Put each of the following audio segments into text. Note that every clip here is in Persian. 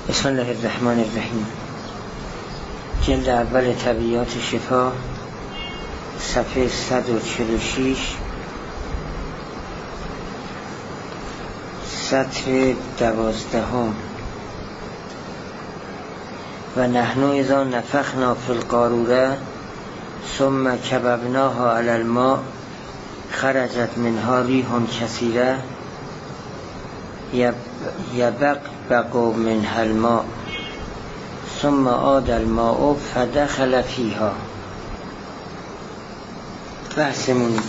بسم الله الرحمن الرحیم. جلد اول طبیعات شفا، صفحه 146، سطر 12. و نحن اذا نفخنا فی القاروره ثم کببناها علی الماء خرجت منها ریح کثیره یبقبق منها الماء ثم عاد الماء فدخل فیها. بحثمون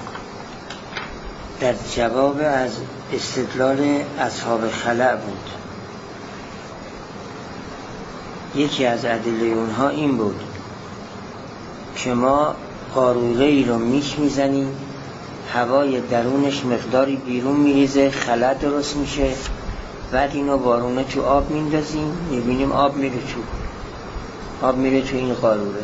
در جواب از استدلال اصحاب خلع بود. یکی از ادله اونها این بود که ما قاروره ای رو میزنیم، هوای درونش مقداری بیرون میریزه، خلع درست میشه، بعد اینو بارونه تو آب میندازیم، میبینیم آب میره تو این قاروره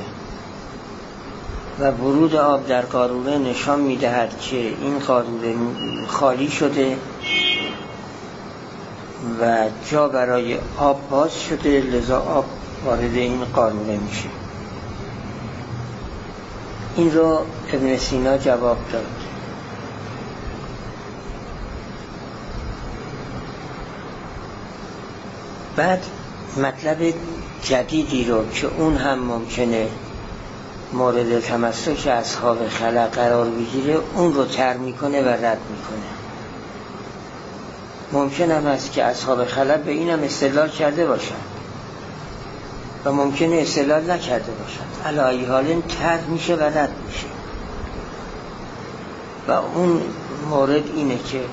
و ورود آب در قاروره نشان میدهد که این قاروره خالی شده و جا برای آب باز شده، لذا آب وارد این قاروره میشه. این رو ابن سینا جواب داد. بعد مطلب جدیدی رو که اون هم ممکنه مورد تمسک اصحاب خلع قرار بگیره، اون رو طرح میکنه و رد میکنه. ممکن هم است که اصحاب خلع به اینم استدلال کرده باشن و ممکنه استدلال نکرده باشن. علی ای حال طرح میشه و رد میشه و اون مورد اینه که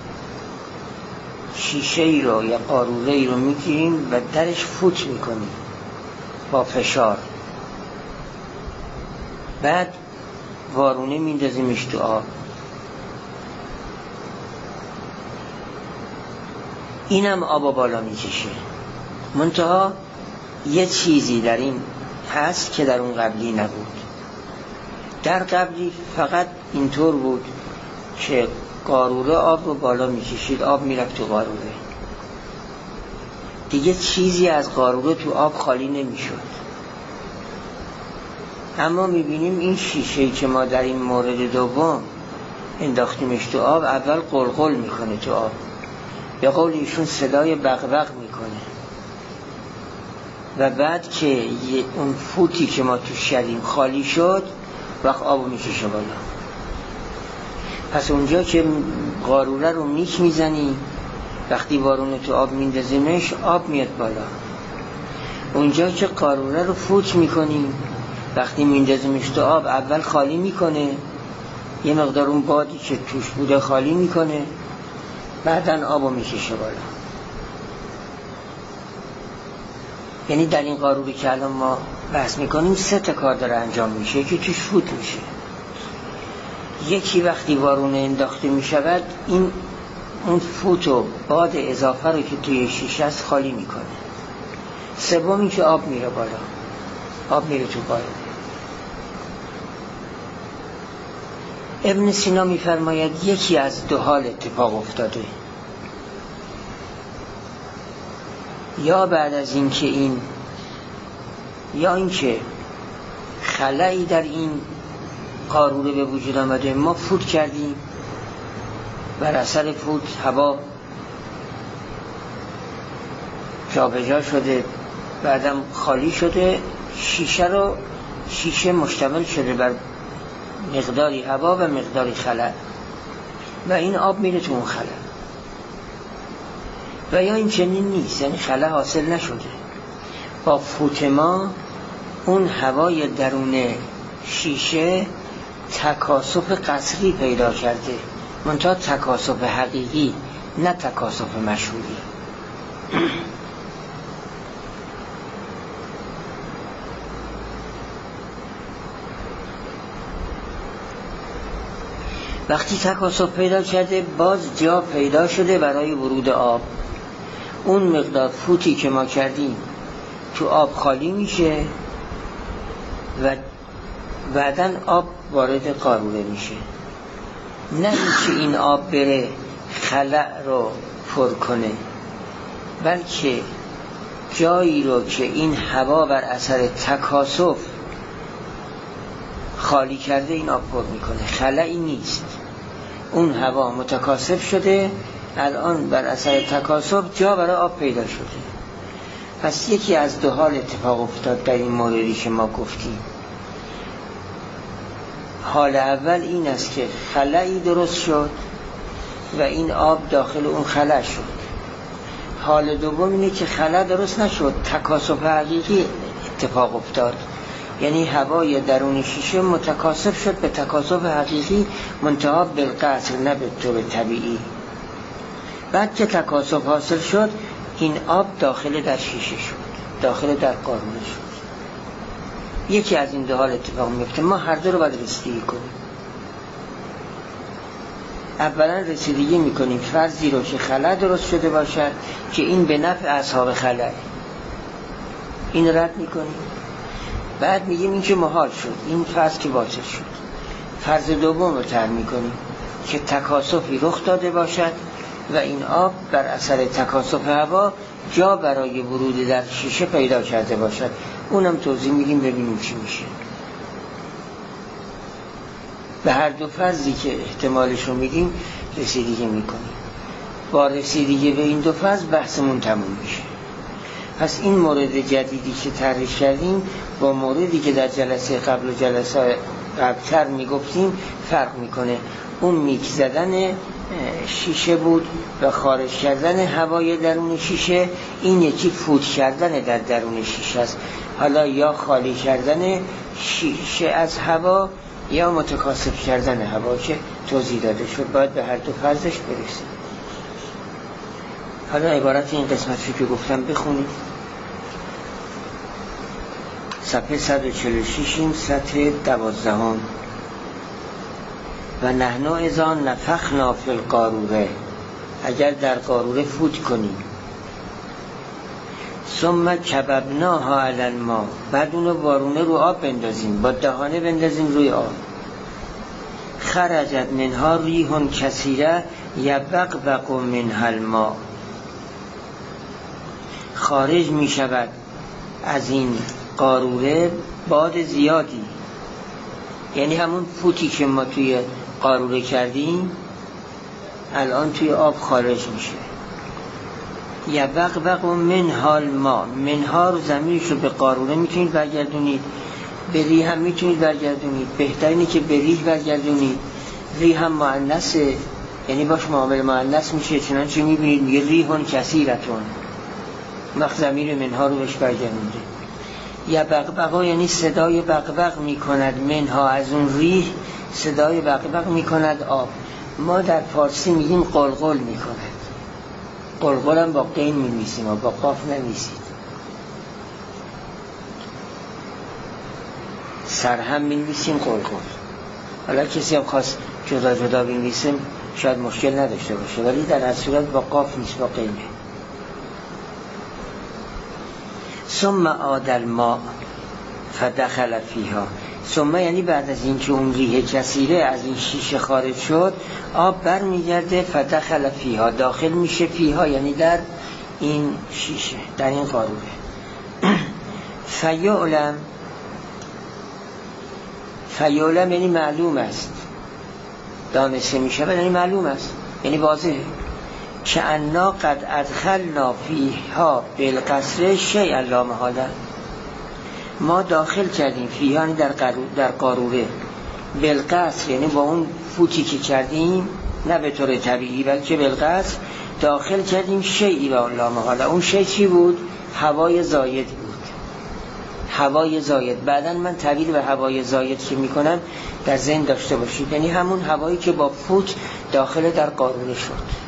شیشه ای رو یا قاروره ای رو میگیریم و درش فوت میکنیم با فشار، بعد وارونه میندازیمش تو آب. اینم آب بالا میکشه، منتها یه چیزی در این هست که در اون قبلی نبود. در قبلی فقط اینطور بود که قاروره آب رو بالا میکشید، آب میرفت تو قاروره، دیگه چیزی از قاروره تو آب خالی نمیشد. اما میبینیم این شیشه‌ای که ما در این مورد دوم انداختیمش تو آب، اول قلقل میکنه تو آب، به قول ایشون صدای بقبق میکنه و بعد که اون فوتی که ما تو شدیم خالی شد، وقت آبو میکشه بالا. پس اونجا که قاروره رو میزنیم، وقتی وارونه تو آب میندازیمش آب میاد بالا. اونجا که قاروره رو فوت میکنیم، وقتی میندازیمش تو آب اول خالی میکنه، یه مقدار اون بادی که توش بوده خالی میکنه، بعدن آبو میکشه بالا. یعنی در این قاروره که الان ما بحث میکنیم 3 کار داره انجام میشه. یکی توش فوت میشه، یکی وقتی وارونه انداخته میشود این اون فوت و باد اضافه رو که توی شیشه است خالی میکنه. سومی که آب میره بالا، آب میره تو قاروره. ابن سینا میفرماید یکی از 2 حال اتفاق افتاده: یا بعد از این که یا اینکه خلایی در این قاروره به وجود آمده، ما فوت کردیم، بر اثر فوت هوا جابجا شده، بعدم خالی شده، شیشه مشتمل شده بر مقداری هوا و مقداری خلا و این آب میره تو اون خلا. و یا این چنین نیست، یعنی خلا حاصل نشده، با فوت ما اون هوای درون شیشه تکاثف قصری پیدا کرده، منتها تکاثف حقیقی، نه تکاثف مشهوری. وقتی تکاثف پیدا کرده، باز جا پیدا شده برای ورود آب. اون مقدار فوتی که ما کردیم تو آب خالی میشه و بعدن آب وارد قاروره میشه. نه اینکه این آب بره خلأ رو پر کنه، بلکه جایی رو که این هوا بر اثر تکاثف خالی کرده این آب پر میکنه، خلایی نیست. اون هوا متکاثف شده، الان بر اثر تکاثف جا برای آب پیدا شده. پس یکی از دو حال اتفاق افتاد در این موردی که ما گفتیم. حال اول این است که خلایی درست شد و این آب داخل اون خلا شد. حال دوم اینه که خلا درست نشد، تکاثف حقیقی اتفاق افتاد، یعنی هوای درون شیشه متکاثف شد به تکاثف حقیقی، منتها بالقطر، نه به طور طبیعی. بعد که تکاثف حاصل شد این آب داخل در شیشه شد، داخل در قارونه شد. یکی از این دو حال اتفاق میفته. ما هر دو رو باید رسیدگی کنیم. اولا رسیدگی میکنیم فرضی رو که خلا درست شده باشد که این به نفع اصحاب خلا، این رد میکنیم. بعد میگیم این که محال شد، این فرض که باطل شد. فرض دوم رو طرح میکنیم که تکاثفی رخ داده باشد و این آب بر اثر تکاثف هوا جا برای ورود در شیشه پیدا کرده باشد. اونم توضیح میدیم ببینیم چی میشه. به هر دو فرضی که احتمالش رو میدیم رسیدگی میکنیم. با رسیدگی به این دو فرض بحثمون تموم میشه. پس این مورد جدیدی که طرح کردیم با موردی که در جلسه قبل و جلسه قبلتر میگفتیم فرق میکنه. اون میک زدن شیشه بود و خارج کردن هوای درون شیشه، این یکی فوت کردن در درون شیشه است. حالا یا خالی کردن شیشه از هوا یا متکاثف کردن هوا که توضیح داده شد. باید به هر دو فرضش برسیم. حالا عبارت این قسمتی که گفتم بخونید. صفحه 146 سطح 12. و نحن اذا نفخنا فی القاروره، اگر در قاروره فوت کنیم، ثم کببناها علی الماء، بعد اونو وارونه رو آب بندازیم، با دهانه بندازیم روی آب، خرجت منها ریح کثیره یبقبق منها الماء، خارج می شود از این قاروره باد زیادی، یعنی همون فوتی که ما توی قاروره کردیم الان توی آب خارج میشه. یبقبق منها الماء، منها رو ضمیرش رو به قاروره میتونید برگردونید، به ریح هم میتونید برگردونید. بهترینه که به ریح برگردونید. ریح هم مؤنثه، یعنی باش معامله مؤنث میشه، چنانچه میبینید میگه ریحون کثیرتون، وقت ضمیر منها رو بهش برگردونید. یبقبق یعنی صدای بقبق میکند، منها از اون ریح صدای بقبق میکند آب. ما در فارسی میگیم قلقل میکند. قلقل هم با قین می‌نویسیم و با قاف نمی‌نویسید. سر هم می‌نویسیم قلقل. حالا کسی هم خواست جدا جدا بنویسیم شاید مشکل نداشته باشه، ولی در اصل صورت با قاف نیست، با قینه. ثم عاد الماء فدخل فیها، ثم یعنی بعد از این که اون ریح کثیره از این شیشه خارج شد، آب بر میگرده، فدخل فیها، داخل میشه، فیها یعنی در این شیشه، در این قاروره. فیعلم یعنی معلوم است، دانسته میشه یعنی معلوم است، یعنی واضحه. که انا قد ادخلنا فیها بالقصر شیئا لا محاله، ما داخل کردیم فیها یعنی در قاروره، بالقصر یعنی با اون فوتی که کردیم، نه به طور طبیعی بلکه بالقصر داخل کردیم شیئی لا محاله. اون شیء چی بود؟ هوای زاید بود. هوای زاید، بعدن من تعبیر به هوای زاید که میکنم در ذهن داشته باشید، یعنی همون هوایی که با فوت داخل در قاروره شد.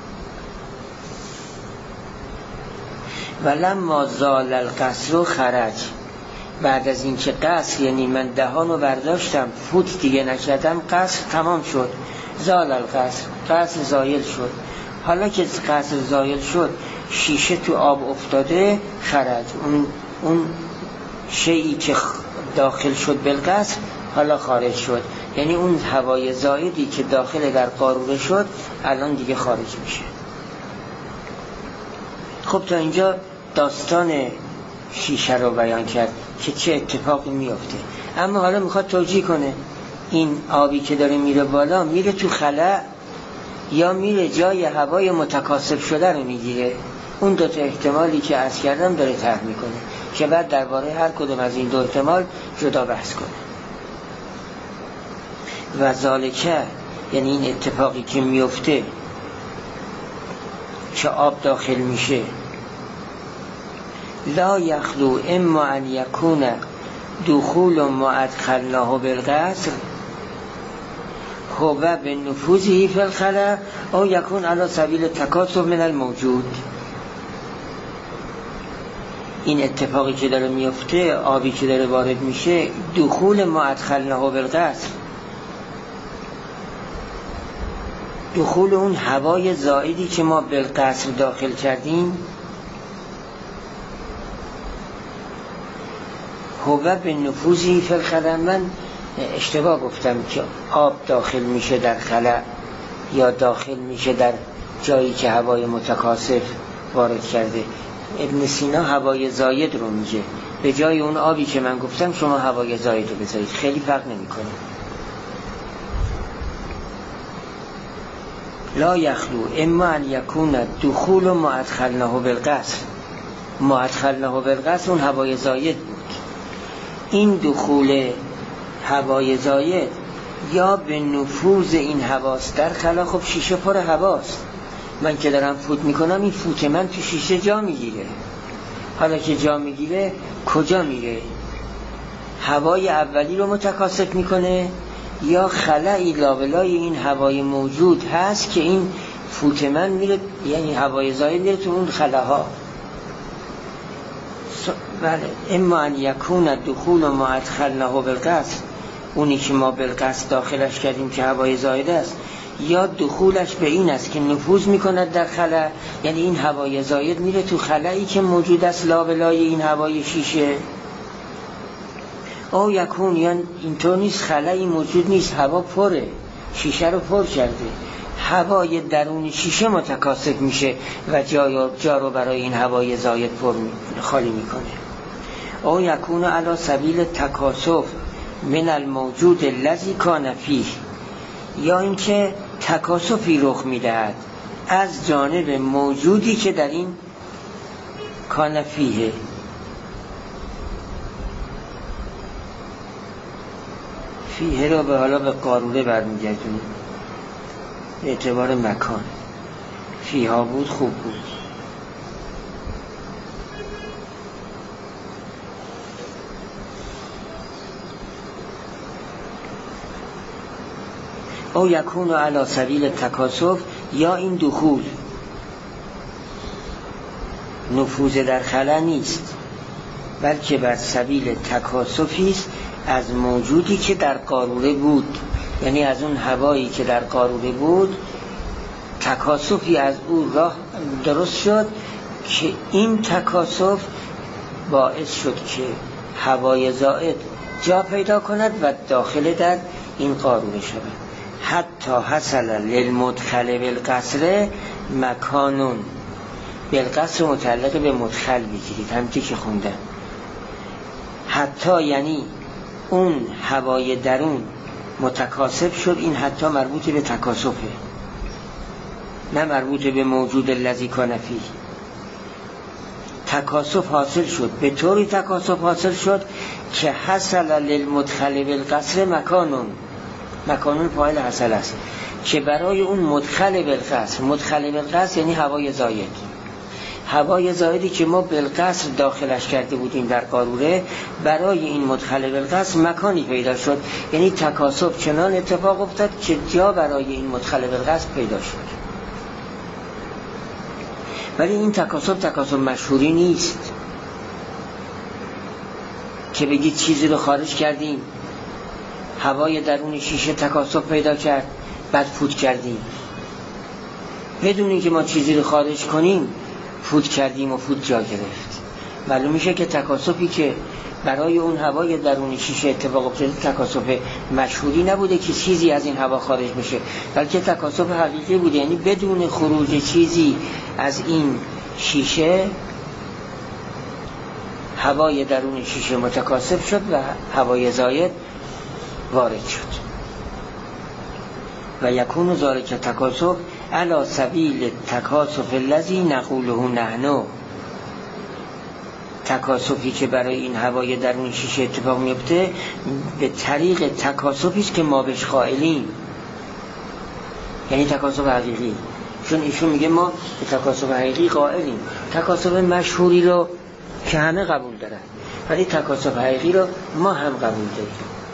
ولما زال القصر خرج، بعد از این که قصر یعنی من دهانو برداشتم، فوت دیگه نکردم، قصر تمام شد. زال القصر، قصر زایل شد. حالا که قصر زایل شد، شیشه تو آب افتاده، خرج، اون شیئی که داخل شد بالقصر حالا خارج شد، یعنی اون هوای زایدی که داخل در قاروره شد الان دیگه خارج میشه. خب تا اینجا داستان شیشه رو بیان کرد که چه اتفاقی میفته. اما حالا میخواد توجیه کنه این آبی که داره میره بالا میره تو خلا یا میره جای هوای متکاثف شده رو میگیره. اون دو تا احتمالی که عرض کردم داره طرح میکنه که بعد درباره هر کدوم از این دو احتمال جدا بحث کنه. و ذالکه یعنی این اتفاقی که میفته که آب داخل میشه، لا یخلو اما ان یکون دخول ما ادخلناه بالقصر هو به نفوذه فی الخلا او یکون علی سبیل تکاثف من الموجود. این اتفاقی که داره میفته، آبی که داره وارد میشه، دخول ما ادخلناه بالقصر، دخول اون هوای زائدی که ما بالقصر داخل کردیم، هو به نفوذی فی الخلا. من اشتباه گفتم که آب داخل میشه در خلا یا داخل میشه در جایی که هوای متکاثف وارد کرده. ابن سینا هوای زاید رو میگه، به جای اون آبی که من گفتم شما هوای زاید رو بذارید، خیلی فرق نمیکنه. لا یخلو اما ان یکون دخول ما ادخلناه بالقصر، ما ادخلناه بالقصر اون هوای زاید بود. این دخول هوای زاید یا به نفوذ این هواست در خلا. خب شیشه پر هواست، من که دارم فوت میکنم این فوت من تو شیشه جا میگیره. حالا که جا میگیره کجا میره؟ هوای اولی رو متکاثف میکنه یا خلایی لابلای این هوای موجود هست که این فوت من میره، یعنی هوای زاید میره تو اون خلاها. بله، اما ان یکون دخول ما ادخلناه بالقصر، اونی که ما بالقصر داخلش کردیم که هوای زاید است، یا دخولش به این است که نفوذ میکند در خلا، یعنی این هوای زاید میره تو خلایی که موجود است لابلای این هوای شیشه. او یکون، یعنی اینطور نیست، خلایی موجود نیست، هوا پره، شیشه رو پر کرده، هوای درون شیشه متکاثف میشه و جا رو برای این هوای زاید خالی میکنه. او یکون علی سبیل تکاثف من الموجود الذی کان فیه، یا اینکه تکاثفی رخ میدهد از جانب موجودی که در این کان فیه. فیه رو به حالا به قاروره برمیگردونیم به اعتبار مکان. فیها بود، خوب بود. او یکون علی سبیل تکاثف، یا این دخول نفوذ در خلا نیست بلکه بر سبیل تکاثفی است از موجودی که در قاروره بود، یعنی از اون هوایی که در قاروره بود تکاثفی از او راه درست شد که این تکاثف باعث شد که هوای زائد جا پیدا کند و داخل در این قاروره شود. حتی حصل للمدخل بالقصر مکانون، بالقصر متعلق به مدخل بگیرید همچه که خوندم. حتی یعنی اون هوای درون متکاثف شد، این حتی مربوط به تکاثفه، نه مربوط به موجود الذی کان فیه. تکاثف حاصل شد، به طوری تکاثف حاصل شد که حصل للمدخل بالقصر مکانون، مکانون فاعل حصل است، که برای اون مدخل بالقصر، مدخل بالقصر یعنی هوای زاید، هوای زایدی که ما بالقصر داخلش کرده بودیم در قاروره، برای این مدخل بالقصر مکانی پیدا شد، یعنی تکاثف چنان اتفاق افتاد که جا برای این مدخل بالقصر پیدا شد. ولی این تکاثف مشهوری نیست که بگید چیزی رو خارج کردیم، هوای درون شیشه تکاثف پیدا کرد بعد فوت کردیم، بدون اینکه ما چیزی رو خارج کنیم فوت کردیم و فوت جا گرفت. معلوم میشه که تکاثفی که برای اون هوای درون شیشه اتفاق افتاده تکاثف مشهوری نبوده که چیزی از این هوا خارج بشه، بلکه تکاثف حقیقی بوده، یعنی بدون خروج چیزی از این شیشه هوای درون شیشه متکاثف شد و هوای زاید وارد شد. و یکون ذالک تکاثف علی سبیل تکاثف الذی نقوله نحن، تکاثفی که برای این هوای درون شیشه اتفاق میفته به طریق تکاثفی است که ما بهش قائلیم، یعنی تکاثف حقیقی. چون ایشون میگه ما به تکاثف حقیقی قائلیم، تکاثف مشهوری رو که همه قبول دارن، ولی تکاثف حقیقی رو ما هم قبول داریم.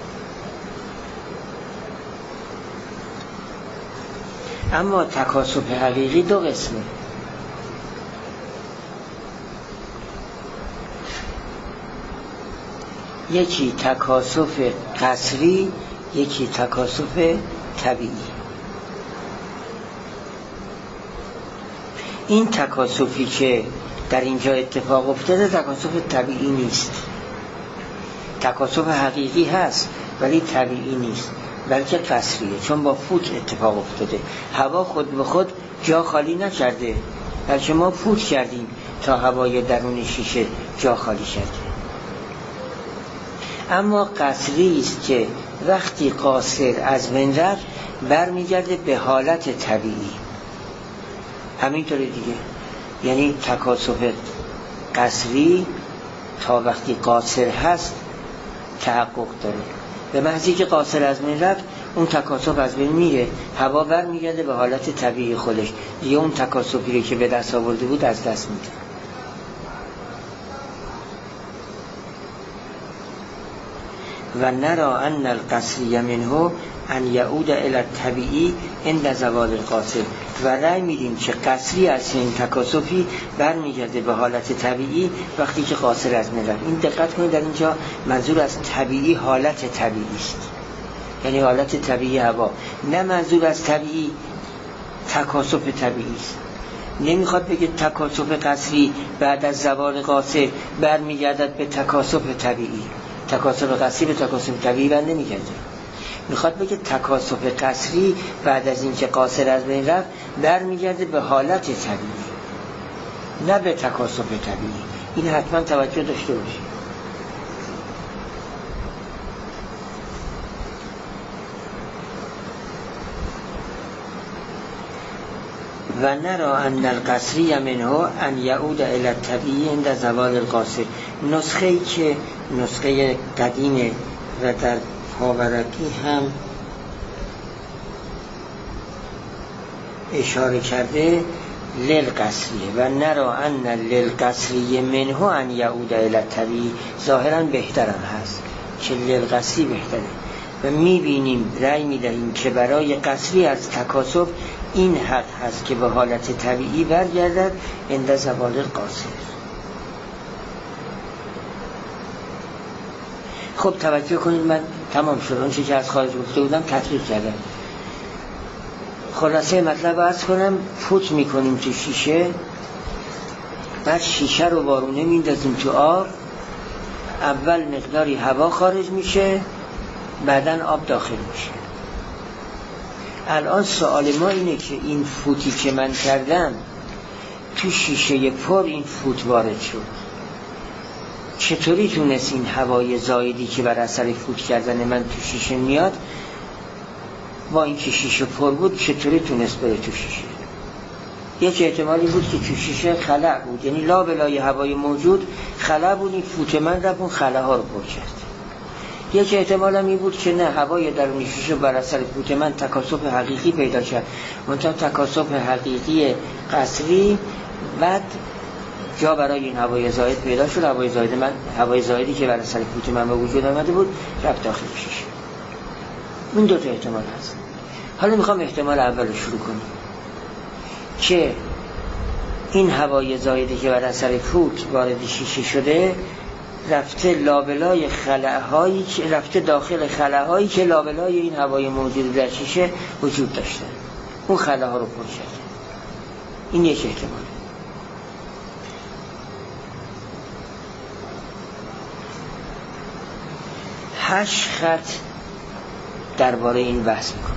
اما تکاثف حقیقی دو قسمه، یکی تکاثف قصری، یکی تکاثف طبیعی. این تکاثفی که در اینجا اتفاق افتاده تکاثف طبیعی نیست، تکاثف حقیقی هست ولی طبیعی نیست، بلکه قصریه، چون با فوت اتفاق افتاده. هوا خود به خود جا خالی نکرده، بلکه ما فوت کردیم تا هوای درون شیشه جا خالی کرده. اما قصری است که وقتی قاصر از بین رفت برمیگرده به حالت طبیعی. همینطوری دیگه، یعنی تکاثف قصری تا وقتی قاصر هست تحقق داره، به محضی که قاصر از بین رفت اون تکاثف از بین میره، هوا برمیگرده به حالت طبیعی خودش، دیگه اون تکاثفی که به دست آورده بود از دست میده. و نرا ان القصری منه ان یعود الی الطبیعی عند زوال القاصر، و رأی میدیم که قصری از این تکاثفی برمیگرده به حالت طبیعی وقتی که قاصر از بین رفت. این دقت کنید، در اینجا منظور از طبیعی حالت طبیعی است، یعنی حالت طبیعی هوا، نه منظور از طبیعی تکاثف طبیعی است. نمیخواد بگه تکاثف قصری بعد از زوال قاصر برمیگردد به تکاثف طبیعی. تکاثف قصری به تکاثف طبیعی بند نمیگرده، میخواد بگه تکاثف قصری بعد از اینکه قاصر از بین رفت برمیگرده به حالت طبیعی، نه به تکاثف طبیعی. این حتما توجه داشته باشید. و نرا ان القصری منه ان یعود الی الطبیعی عند زوال القاصر. نسخه‌ای که نسخه قدیمه و در پاورقی هم اشاره کرده للقصریه، و نرا ان للقصری منه ان یعود الی الطبیعی. ظاهرا بهترم هست که للقصری بهتره، و میبینیم رأی میدهیم که برای قصری از تکاثف این حق هست که به حالت طبیعی برگردد عند زوال القاصر. خب توجه کنید، من تمام شد اون چیزی که از خارج گفته بودم تطبیق کردم. خلاصه مطلب عرض کنم، فوت میکنیم تو شیشه، بعد شیشه رو وارونه میندازیم تو آب، اول مقداری هوا خارج میشه، بعدن آب داخل میشه. الان سوال ما اینه که این فوتی که من کردم تو شیشه پر این فوت وارد شد، چطوری تونست این هوای زایدی که بر اثر فوت کردن من تو شیشه میاد با این که شیشه پر بود چطوری تونست بره تو شیشه؟ یک احتمالی بود که تو شیشه خلأ بود، یعنی لابلای هوای موجود خلأ بود، این فوت من رفت اون خلأها رو پر کرد. یک احتمال هم این بود که نه، هوای درون شیشه بر اثر فوت من تکاثف حقیقی پیدا کرد، منتها تکاثف حقیقی قصری، بعد جا برای این هوای زائد پیدا شد، هوای زائدی که بر اثر فوت من به وجود آمده بود رفت داخل شیشه. این دو تا احتمال هست. حالا میخوام احتمال اول رو شروع کنیم که این هوای زائدی که بر اثر فوت وارد شیشه شده رفته لابلای خلاهایی که رفته داخل خلاهایی که لابلای این هوای موجود در شیشه وجود داشته، اون خلاها رو پر کرده. این یک احتمال. هشت خط درباره این بحث میکنه.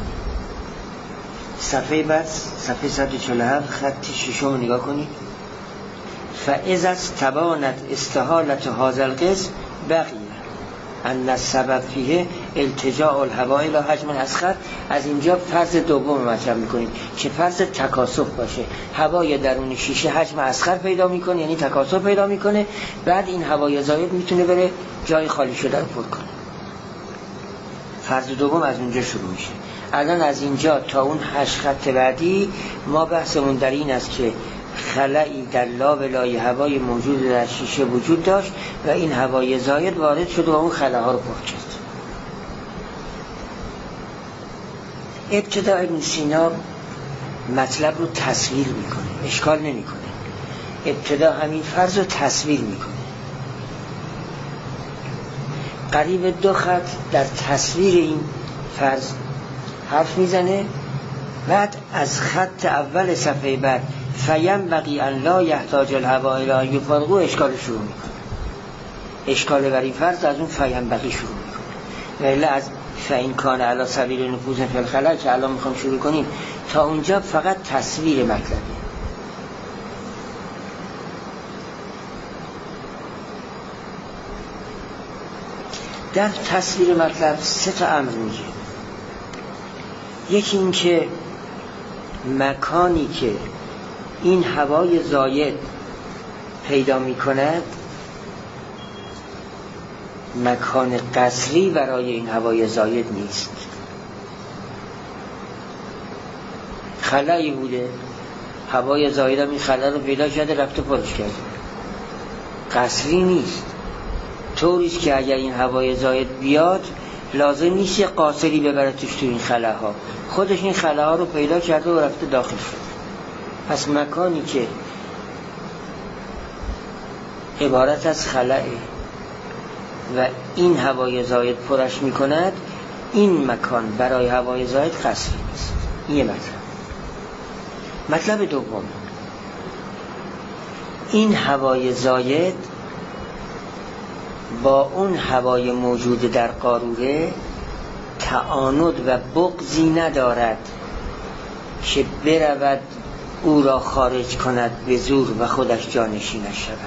صفحه بعد، صفحه 147 خط ششم رو نگاه کنید. فاذا استبانت استحالت هذا القسم بقیه ان السبب فیه التجاء الهوا الی حجم اصغر. از اینجا فرض دوم مطرح میکنیم که فرض تکاثف باشه، هوای درون شیشه حجم اصغر پیدا میکنه، یعنی تکاثف پیدا میکنه، بعد این هوای زائد میتونه بره جای خالی شده رو پر کنه. فرض دوم از اونجا شروع میشه. الان از اینجا تا اون 8 خط بعدی ما بحثمون در این است که خلایی در لابلای هوای موجود در شیشه وجود داشت و این هوای زائد وارد شد و اون خلاها رو پر کرد. ابتدا ابن سینا مطلب رو تصویر میکنه، اشکال نمیکنه. ابتدا همین فرض رو تصویر میکنه، قریب 2 خط در تصویر این فرض حرف میزنه. بعد از خط اول صفحه بعد فینبغی ان لا یحتاج الهوا الی یفرغ اشکال شروع میکنه. اشکال بر این فرض از اون فینبغی شروع میکنه، ولی از فین کان علی سبیل نفوذ فی الخلا که الان میخوام شروع کنیم تا اونجا فقط تصویر مطلبه. در تصویر مطلب 3 تا امر میگه. یکی این که مکانی که این هوای زائد پیدا می کند مکان قصری برای این هوای زائد نیست. خلایی بوده، هوای زائد هم این خلا رو پیدا کرده رفته پرش کرده، قصری نیست. طوریست که اگر این هوای زائد بیاد لازم نیست یه قاصری ببره توش تو این خلاها، خودش این خلاها رو پیدا کرده و رفته داخل شد. پس مکانی که عبارت از خلاه و این هوای زائد پرش می کند، این مکان برای هوای زائد قصری نیست. این یه مطلب دوم، این هوای زائد با اون هوای موجود در قاروره تعاند و بغضی ندارد که برود او را خارج کند به زور و خودش جانشینش شود.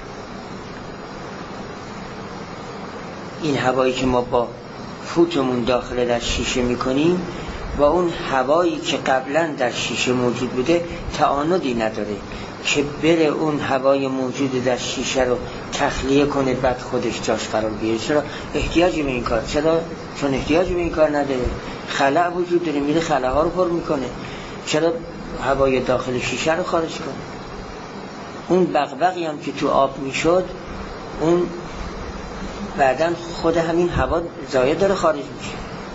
این هوایی که ما با فوتمون داخل در شیشه میکنیم با اون هوایی که قبلا در شیشه موجود بوده تعاندی نداره که بره اون هوای موجود در شیشه رو تخلیه کنه بعد خودش جاش قرار بگیره. چرا احتیاجی به این کار؟ چون احتیاجی به این کار نداره، خلا وجود داره، میره خلاها رو پر میکنه. چرا هوای داخل شیشه رو خارج کنه؟ اون بغبغی هم که تو آب میشد اون بعدن خود همین هوا زائد داره خارج میشه،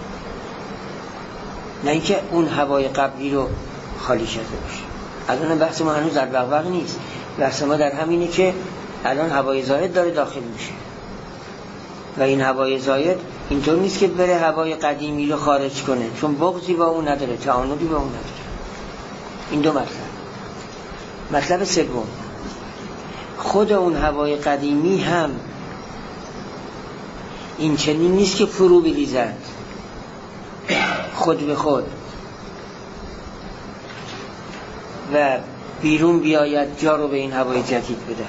نه اینکه اون هوای قبلی رو خالی شده باشه. الان بحث ما هنوز در بغبغ نیست، بحث ما در همینه که الان هوای زائد داره داخل میشه و این هوای زائد اینطور نیست که بره هوای قدیمی رو خارج کنه، چون بغضی با اون نداره، تعاندی با اون نداره. این دو مطلب سوم، خود اون هوای قدیمی هم این چنین نیست که فرو بریزد خود به خود و بیرون بیاید جا رو به این هوای جدید بدهد.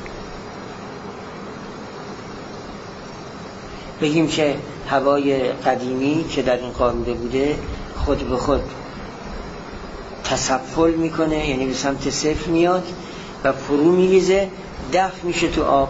بگیم که هوای قدیمی که در این قاروره بوده خود به خود تسفل میکنه، یعنی به سمت صفر میاد و فرو میریزه، دفع میشه تو آب،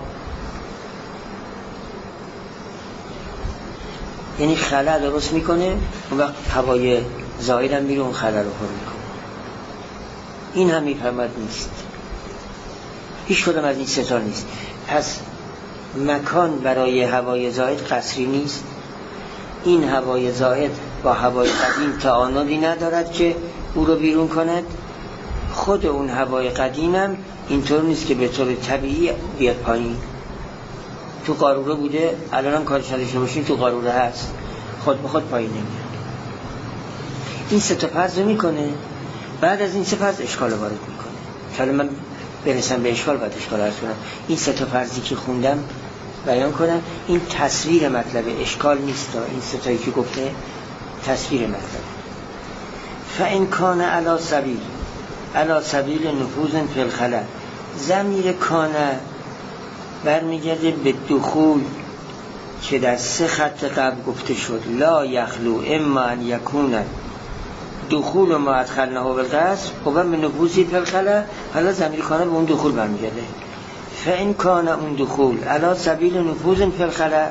یعنی خلا درست میکنه، اون وقت هوای زائد هم میره اون خلا رو پر میکنه. این هم میفهمد نیست، هیچ کدام از این سه تا نیست. پس مکان برای هوای زائد قصری نیست. این هوای زائد با هوای قدیم تعاندی ندارد که او رو بیرون کند. خود اون هوای قدیم هم اینطور نیست که به طور طبیعی بیاد پایین. تو قاروره بوده، الان هم کارش نداشته باشیم تو قاروره هست، خود به خود پایین نمیاد. این سه تا فرض میکنه، بعد از این سه فرض اشکال وارد میکنه. حالا من برسم به اشکال بعد اشکال عرض کنم. این سه تا فرضی که خوندم بیان کنم، این تصویر مطلب، اشکال نیست. این سه تایی که گفته تصویر مطلب. فإن کان علی سبیل نفوذ فی الخلا، ضمیر کانه برمیگرده به دخول که در 3 خط قبل گفته شد لا یخلو اما ان یکون دخول ما ادخلناه بالقصر و به نفوذی فی الخلا. حالا ضمیر کانه به اون دخول برمیگرده. فان کان اون دخول علی سبیل نفوذ فی الخلا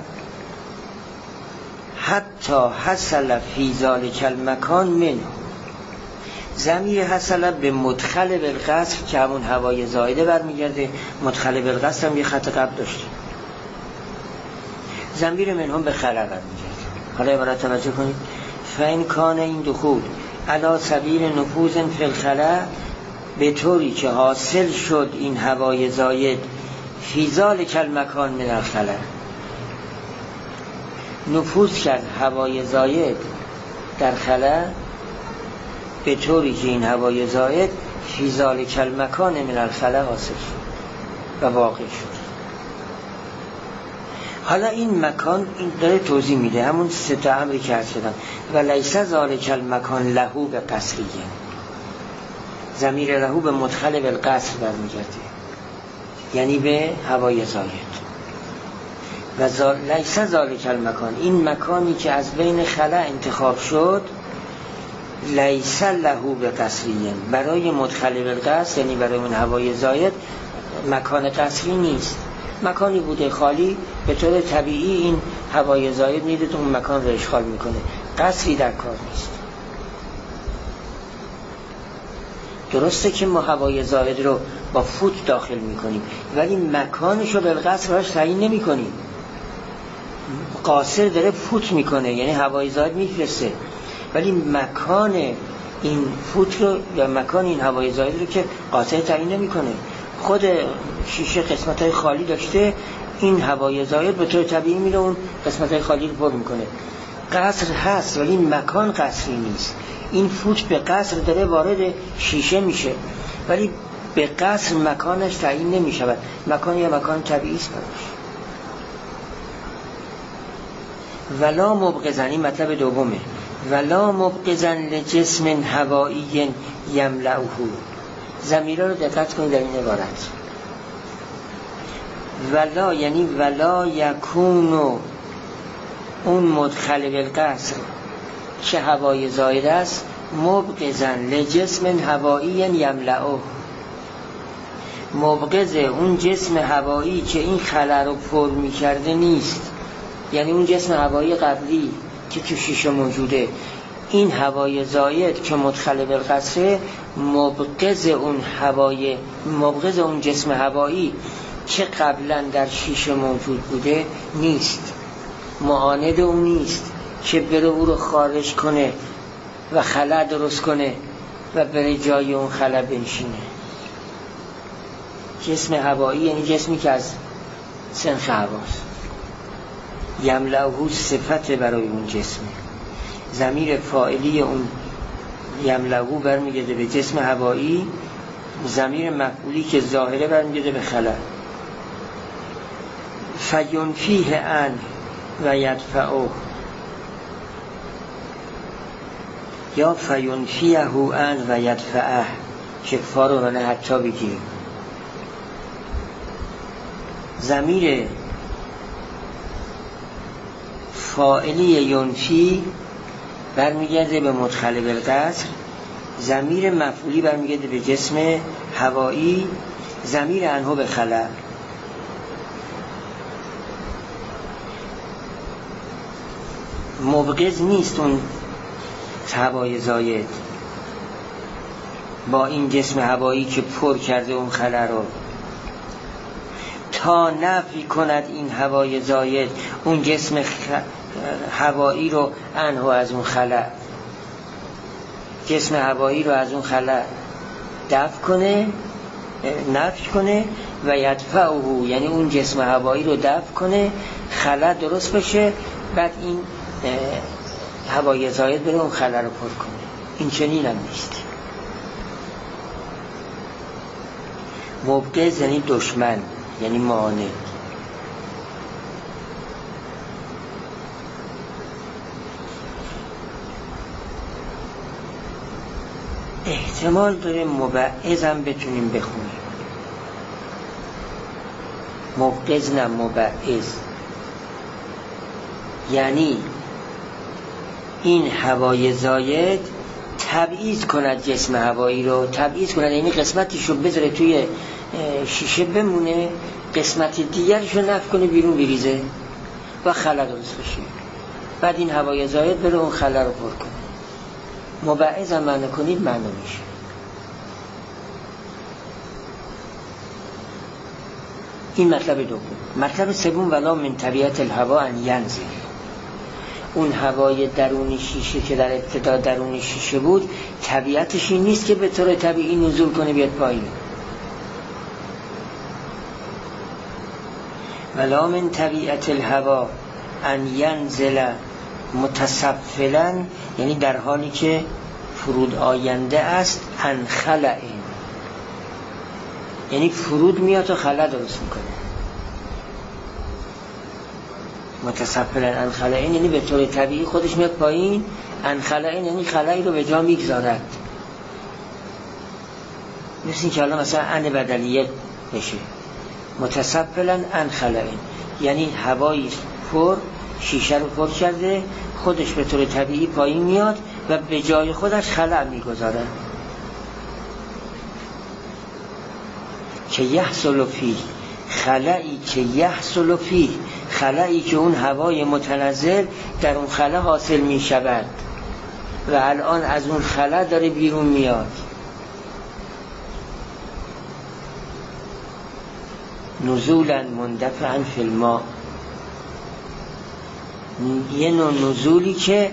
حتی حصل فی ذلک المکان منه. ضمیر حصل به مدخل بالقصر که همون هوای زائده برمیگرده. مدخل بالقصر هم یه خط قبل داشته. ضمیر منهم به خلا برمیگرده. حالا عبارت توجه کنید. فان کان این دخول علی سبیل نفوذ فی الخلا، به طوری که حاصل شد این هوای زاید فی ذلک المکان من الخلا، نفوذ کرد هوای زاید در خلا به طوری که این هوای زاید فی ذلک المکان من الخلا حاصل شد و واقع شد. حالا این مکان این داره توضیح میده همون 3 امری که عرض شدن و لیس ذلک المکان لهو به قصریه. ضمیر لهو به مدخل بالقصر برمیگرده، یعنی به هوای زاید. و لیس ذلک المکان، این مکانی که از بین خلا انتخاب شد لیس لهو به قصریه، برای مدخل بالقصر یعنی برای اون هوای زاید مکان قصری نیست. مکانی بوده خالی، به طور طبیعی این هوای زاید میده تو اون مکان رو اشغال میکنه، قصری در کار نیست. درسته که ما هوای زاید رو با فوت داخل میکنیم ولی مکانش رو بالقصر براش تعیین نمی کنیم. قاصر داره فوت میکنه یعنی هوای زاید میفرسته، ولی مکان این فوت رو یا مکان این هوای زاید رو که قاصر تعیین نمیکنه. خود شیشه قسمت‌های خالی داشته، این هوای زاید به طور طبیعی میره اون قسمت‌های خالی رو پر میکنه. قصر هست ولی مکان قصری نیست. این فوت به قصر داره وارد شیشه میشه ولی به قصر مکانش تعیین نمیشود. مکان یا مکان طبیعی است براش. ولا مبغضن، این مطلب دومه، ولا مبغضن لجسم هوایی یملأه. ضمیرها رو دقت کنید در این عبارت. ولا یعنی ولا یکون، اون مدخل بالقصر که هوای زاید است، مبغضن لجسم هوایی یملأه، مبغض اون جسم هوایی که این خلا رو پر می‌کرده نیست. یعنی اون جسم هوایی قبلی که تو شیشه موجوده، این هوای زاید که مدخل بالقصر مبغض اون جسم هوایی که قبلا در شیشه موجود بوده نیست. معاند اون نیست که بره او رو خارج کنه و خلا درست کنه و بره جای اون خلا بنشینه. جسم هوایی یعنی جسمی که از صنف هواست. یملأه صفت برای اون جسمه. ضمیر فاعلی اون یملأه برمیگرده به جسم هوایی، ضمیر مفعولی که ظاهره برمیگرده به خلا. فینفیه ان و یدفعه، یا فینفیه ان و یدفعه که فارو منه حتی بگیریم. ضمیر فاعلی ینفی برمیگرده به مدخل بالقصر، ضمیر مفعولی برمیگرده به جسم هوایی، ضمیر انه به خلا. مبغض نیست اون هوای زاید با این جسم هوایی که پر کرده اون خلا رو، تا نفی کند این هوای زاید اون جسم هوایی رو انه از اون خلا، جسم هوایی رو از اون خلا دفع کنه، نفی کنه، و یدفعه یعنی اون جسم هوایی رو دفع کنه، خلا درست بشه، بعد این هوای زاید بره اون خلا رو پر کنه. این چنین هم نیست. مبغض یعنی دشمن، یعنی معاند. احتمال داره مبعض هم بتونیم بخونیم. موقظ نه مبعض. یعنی این هوای زاید تبعیض کند جسم هوایی رو، تبعیض کند یعنی قسمتش رو بذاره توی شیشه بمونه، قسمت دیگرش رو نفع کنه بیرون بریزه و خلا درست بشه، بعد این هوای زاید بره اون خلا رو پر کنه. مبعض هم معنی کنید معنی میشه. این مطلب دوم. مطلب سوم ولا من طبیعت الهوا ان ینزل. اون هوای درون شیشه که در ابتدا درون شیشه بود طبیعتش این نیست که به طور طبیعی نزول کنه بیاد پایین. ولا من طبیعت الهوا ان ینزل متصفلا، یعنی در حالی که فرود آینده است، ان خلع، یعنی فرود میاد و خلع درست میکنه. متصفلا ان خلع یعنی به طور طبیعی خودش میاد پایین، ان خلع یعنی خلعی رو به جا میگذارد. مثل این که الان مثلا ان بدلیه بشه متصفلا ان خلع، یعنی هوایی پر شیشه رو پر کرده، خودش به طور طبیعی پایین میاد و به جای خودش خلع میگذاره. که یحصل فیه، خلعی که یحصل فیه، خلعی که اون هوای متنزل در اون خلع حاصل می شود و الان از اون خلع داره بیرون میاد. نزولا مندفعا فی الماء، یه نوع نزولی که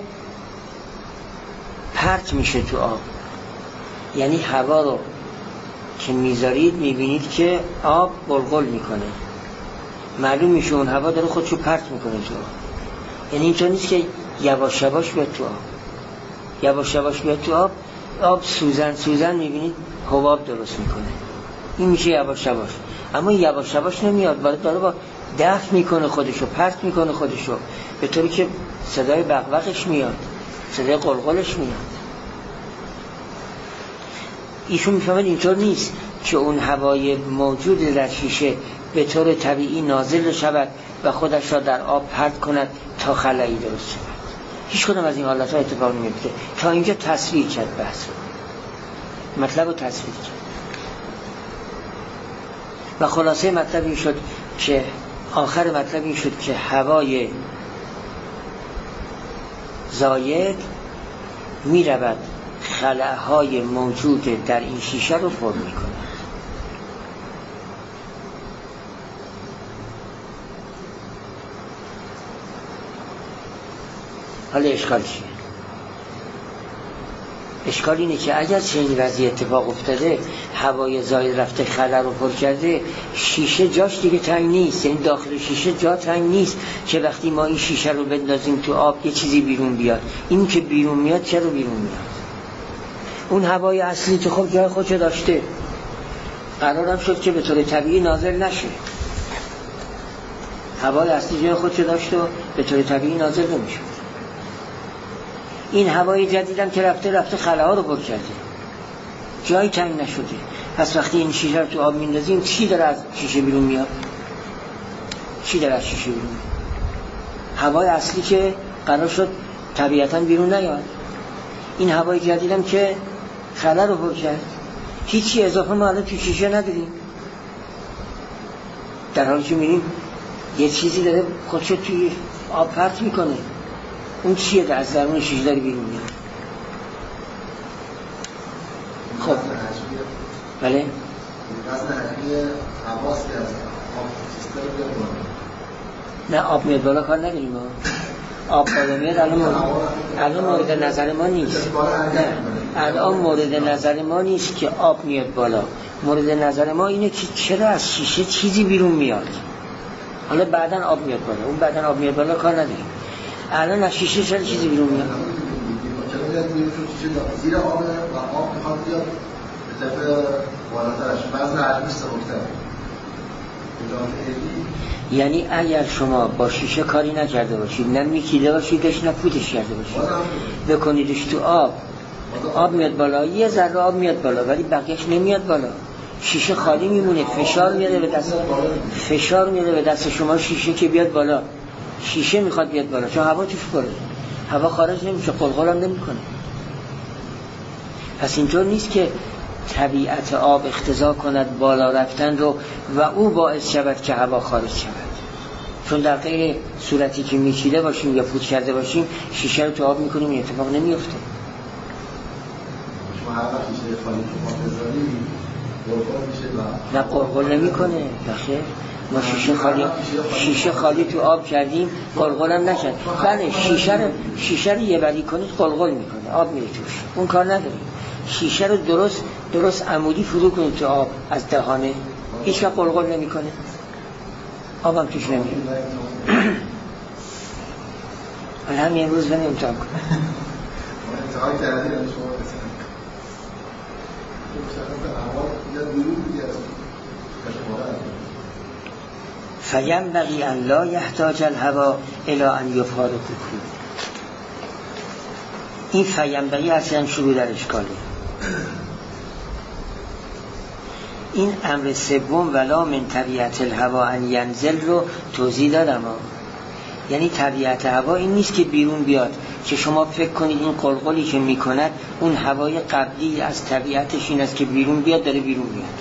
پرت میشه تو آب، یعنی هوا رو که میذارید میبینید که آب بلغل میکنه، معلوم میشه اون هوا داره خودشو پرت میکنه تو آب. یعنی اینطور نیست که یواش یواش بیاد تو آب، یواش یواش بیاد تو آب، آب سوزن سوزن میبینید حباب درست میکنه، این میشه یواش یواش. اما یواش یواش نمیاد، داره با دفع میکنه خودشو، پرت میکنه خودشو، به طوری که صدای بقبقش میاد، صدای قلقلش میاد. ایشون میفهمد اینطور نیست که اون هوای موجود در شیشه به طور طبیعی نازل شود و خودش را در آب پرت کند تا خلایی درست شود. هیچ کدام از این حالت ها اتفاق نمیفته. تا اینجا تصویر کرد بحث رو، مطلب رو تصویر کرد و خلاصه مطلب این شد که آخر مطلب این شد که هوای زاید می رود خلأهای موجود در این شیشه رو پر می کنه. حالا اشکال چیه؟ اشکال اینه که اگر چنین وضعی اتفاق افتاده، هوای زاید رفته خلا رو پر کرده، شیشه جاش دیگه تنگ نیست، یعنی داخل شیشه جا تنگ نیست که وقتی ما این شیشه رو بندازیم تو آب یه چیزی بیرون بیاد. این که بیرون میاد چرا بیرون میاد؟ اون هوای اصلی که خب جای خودشو داشته، قرارم شد که به طور طبیعی نازل نشه. هوای اصلی جای خودشو داشته و به طور طبیعی نازل نمیشه. این هوای جدیدم که رفته خلاها رو پر کرده، جای تنگ نشده. پس وقتی این شیشه رو تو آب میندازیم چی داره از شیشه بیرون میاد؟ چی داره از شیشه بیرون میاد؟ هوای اصلی که قرار شد طبیعتاً بیرون نیاد. این هوای جدیدم که خلا رو پر کرد، هیچی اضافه ما الان تو شیشه نداریم، در حالی که می‌بینیم یه چیزی داره خودشو توی آب پرت میکنه. اون چیه در از درون شیشه داره بیرون میاد؟ خب بله نه آب میاد بالا کار نداریم ما. آب بالا میاد الان مورد نظر ما نیست. نه الان مورد نظر ما نیست که آب میاد بالا. مورد نظر ما اینه که چرا از شیشه چیزی بیرون میاد. حالا بعدن آب میاد بالا، اون بعدن آب میاد بالا کار نداریم. الان از شیشه چرا چیزی بیرون میاد؟ زیر آب و آب میخواد بیاد به طرف بالاترش، وزن حجمش سبک‌تره. یعنی اگر شما با شیشه کاری نکرده باشید، نه میکیده باشیدش نه فوتش کرده باشید، بکنیدش تو آب میاد بالا، یه ذره آب میاد بالا ولی بقیهش نمیاد بالا. شیشه خالی میمونه، فشار میاره به دست شما، شیشه که بیاد بالا، شیشه میخواد بیاد بالا چون هوا توش پره، هوا خارج نمیشه، قلقل هم نمیکنه. پس اینطور نیست که طبیعت آب اقتضا کند بالا رفتن رو و او باعث شود که هوا خارج شود، چون در غیر صورتی که میچیده باشیم یا فوت کرده باشیم شیشه رو تو آب میکنیم این اتفاق نمیفته. شما هر وقت شیشه خالی تو آب بذاریم قلقل میشه نه قلقل نمیکنه. بخیر ما شیشه خالی تو آب کردیم قلقل هم نکرد. بله شیشه رو یه بری کنید قلقل میکنه، آب میره توش، اون کار نداریم. شیشه رو درست عمودی فرو کنید تو آب از دهانه، هیچ وقت قلقل نمیکنه، آب هم توش نمیره. من همین امروز من امتحان کنم. امتحان کردیم شما فینبغی ان لا یحتاج الهوا الی ان یفارق کل. این فینبغی اصلا شروع در اشکاله. این امر سوم ولا من طبیعت الهوا ان ینزل رو توضیح دادم. یعنی طبیعت هوا این نیست که بیرون بیاد که شما فکر کنید این قلقلی که میکند اون هوای قبلی از طبیعتش این است که بیرون بیاد، داره بیرون میاد.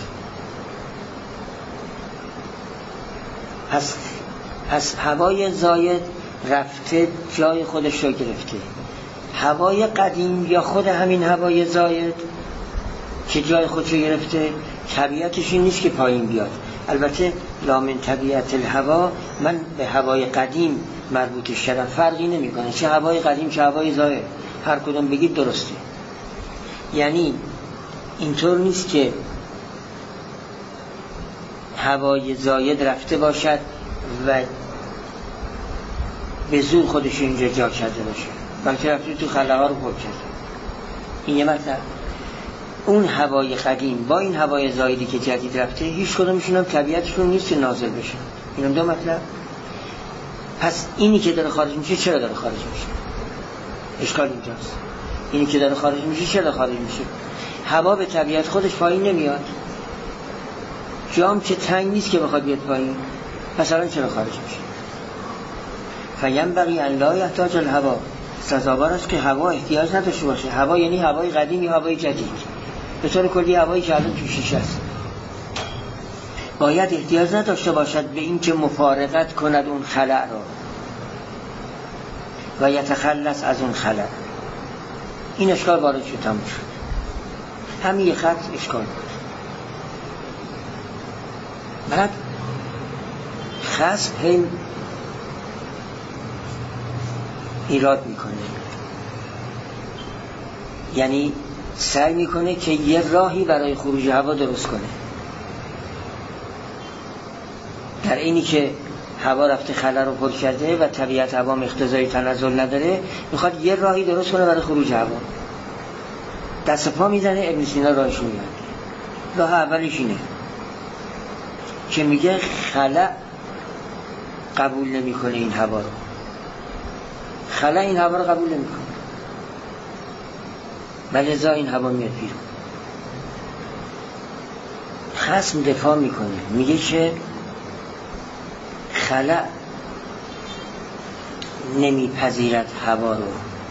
پس هوای زاید رفته جای خودش رو گرفته. هوای قدیم یا خود همین هوای زاید که جای خودش رو گرفته طبیعتش این نیست که پایین بیاد. البته لا من طبیعت الهوا، من به هوای قدیم مربوطش کردم، فرقی نمیکنه چه هوای قدیم چه هوای زاید، هر کدوم بگید درسته. یعنی اینطور نیست که هوای زاید رفته باشد و به زور خودش اینجا جا کرده باشه، بلکه رفته تو خلاها رو پر کرده. این یه مطلب. اون هوای قدیم با این هوای زایدی که جدید رفته هیچ کدومشون هم طبیعتشون نیست که نازل بشه. اینم دو مطلب. پس اینی که داره خارج میشه چرا داره خارج میشه؟ اشکال اینجاست. اینی که داره خارج میشه چرا خارج میشه؟ هوا به طبیعت خودش پایین نمیاد، جام که تنگ نیست که بخواد بیاد پایین، پس الان چرا خارج میشه؟ فینبغی ان لا یحتاج الهوا، سزاوار است که هوا احتیاج نداشته باشه. هوا یعنی هوای قدیم یا هوای جدید، به طور کلی هوایی که الان تو شیشه است باید احتیاج نداشته باشد به این که مفارقت کند اون خلأ را و یتخلص از اون خلأ. این اشکال وارد شد، تموم شد، همین یه خط اشکال بود. بعد خصم هم ایراد میکنه، یعنی سعی میکنه که یه راهی برای خروج هوا درست کنه، در اینی که هوا رفته خلا رو پر کرده و طبیعت هوا اقتضای تنزل نداره، میخواد یه راهی درست کنه برای خروج هوا. دست پا میزنه، ابن سینا راهش میاد. راه اولیش اینه که میگه خلا قبول نمیکنه این هوا رو، خلا این هوا رو قبول نمیکنه، ولذا این هوا میاد بیرون. خصم دفاع میکنه، میگه که خلا نمیپذیرد هوا رو،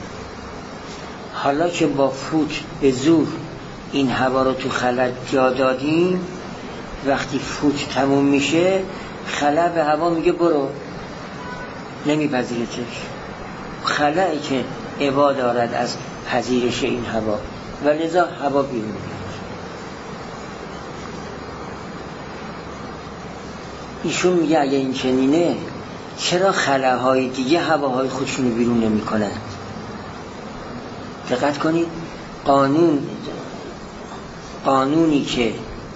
حالا که با فوت به زور این هوا رو تو خلا جا دادیم، وقتی فوت تموم میشه خلا به هوا میگه برو، نمیپذیره. خلایی که ابا دارد از پذیرش این هوا، ولذا هوا بیرون میاد. ایشون میگه اگه این چنینه چرا خلاهای دیگه هواهای خودشونو بیرون نمی کنند؟ دقت کنید، قانونی که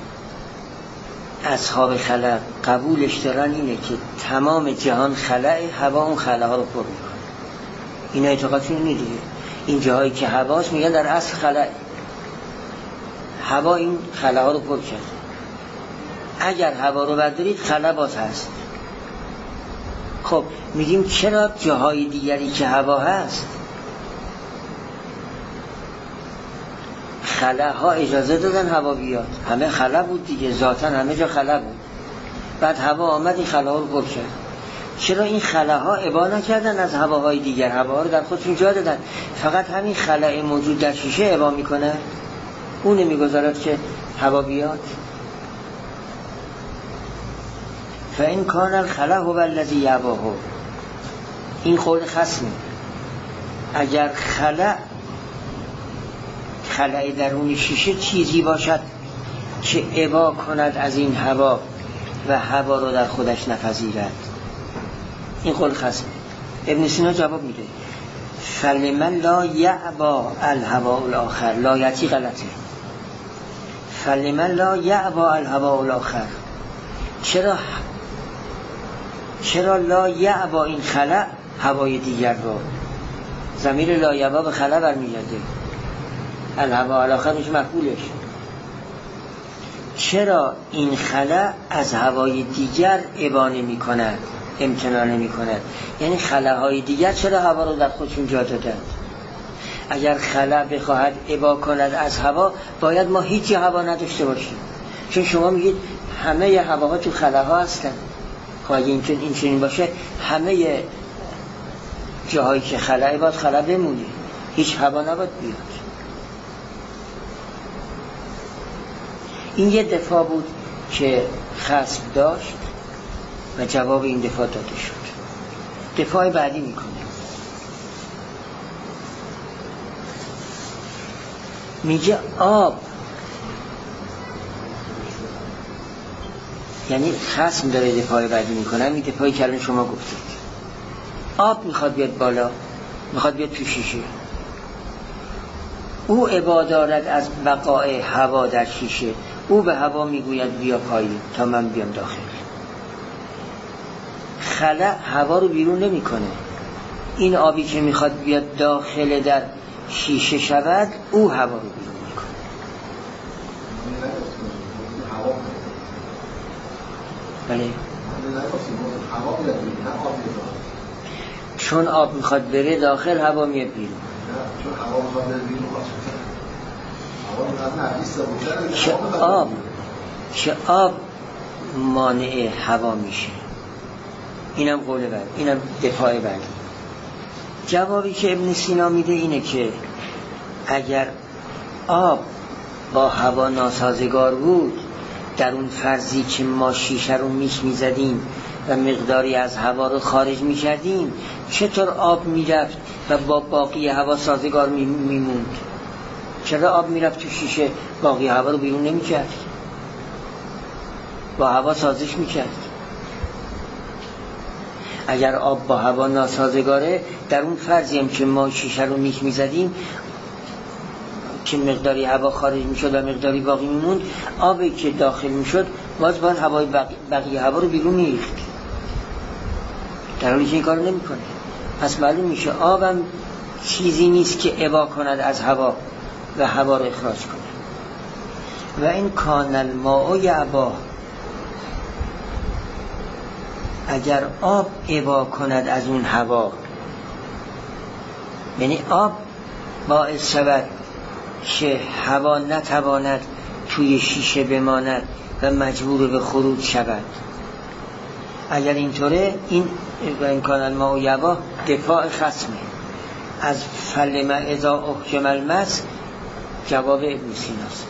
اصحاب خلا قبولش دارن اینه که تمام جهان خلاه، هوا اون خلاها رو پر میکنه. این اعتقادشون اینه دیگه. این جاهایی که هواست میگن در اصل خلاه، هوا این خلاها رو پر کرده. اگر هوا رو بردارید خلا باز هست. خب میگیم چرا جاهای دیگری که هوا هست خلاها اجازه دادن هوا بیاد، همه خلا بود دیگه، ذاتاً همه جا خلا بود. بعد هوا آمد این خلاها رو پر کرد. چرا این خلاها ابا نکردن از هواهای دیگر؟ هواها رو در خودشون جا دادن، فقط همین خلا موجود در شیشه ابا میکنه، اون نمیگذارد که هوا بیاد. فإن کان الخلا هو الذی یباه، این قول خصمی. اگر خلأ درون شیشه چیزی باشد که ابا کند از این هوا و هوا رو در خودش نپذیرد، این قول خصمی. ابن سینا جواب میده فلمن لا یعبا الهوا الاخر، لایتی غلطه، فلمن لا یعبا الهوا الاخر. چرا لا یعبا این خلأ هوای دیگر رو؟ ضمیر لا یعبا به خلأ برمیگرده، الهوا الاخر میشه مفعولش. چرا این خلأ از هوای دیگر ابا نمی کند، امتناع نمی کند؟ یعنی خلاهای دیگر چرا هوا رو در خودشون جا دادند؟ اگر خلا بخواهد ابا کند از هوا، باید ما هیچی هوا نداشته باشیم، چون شما میگید همه هواها تو خلاها هستن. خب اگه این چنین باشه، همه جاهایی که خلا باید خلا بمونه، هیچ هوا نباید بیاد. این یه دفاع بود که خصم داشت و جواب این دفاع داده شد. دفاع بعدی میکنه، میگه آب، یعنی خصم داره دفاع بعدی میکنه، این دفاعی که الان شما گفتید. آب میخواد بیاد بالا، میخواد بیاد تو شیشه، او ابا دارد از بقای هوا در شیشه، او به هوا میگوید بیا پایین تا من بیام داخل. خلا هوا رو بیرون نمی کنه، این آبی که میخواد بیاد داخل در شیشه شود، او هوا رو بیرون میکنه. بله، چون آب میخواد بره داخل، هوا میاد بیرون. چون هوا میخواد بره بیرون، که آب مانع هوا میشه. اینم قول بعد، اینم دفاع بعد. جوابی که ابن سینا میده اینه که اگر آب با هوا ناسازگار بود، در اون فرضی که ما شیشه رو میزدیم و مقداری از هوا رو خارج میکردیم، چطور آب میرفت و با باقی هوا سازگار میموند؟ چرا آب میرفت تو شیشه باقی هوا رو بیرون نمیکرد؟ با هوا سازش میکرد. اگر آب با هوا ناسازگاره، در اون فرضی هم که ما شیشه رو میزدیم که مقداری هوا خارج میشد و مقداری باقی میموند، آبی که داخل میشد باید هوای بقیه هوا رو بیرون میریخت، در حالی که این کار نمیکنه. پس معلوم میشه آبم چیزی نیست که ابا کند از هوا و هوا رو اخراج کنه. و این کان الماء یعبا، اگر آب ابا کند از اون هوا، یعنی آب باعث شود که هوا نتواند توی شیشه بماند و مجبور به خروج شود، اگر اینطوره، این و این کان الماء یعبا دفاع خصمه. از فلما اذا احکم المس جواب ابن سیناست.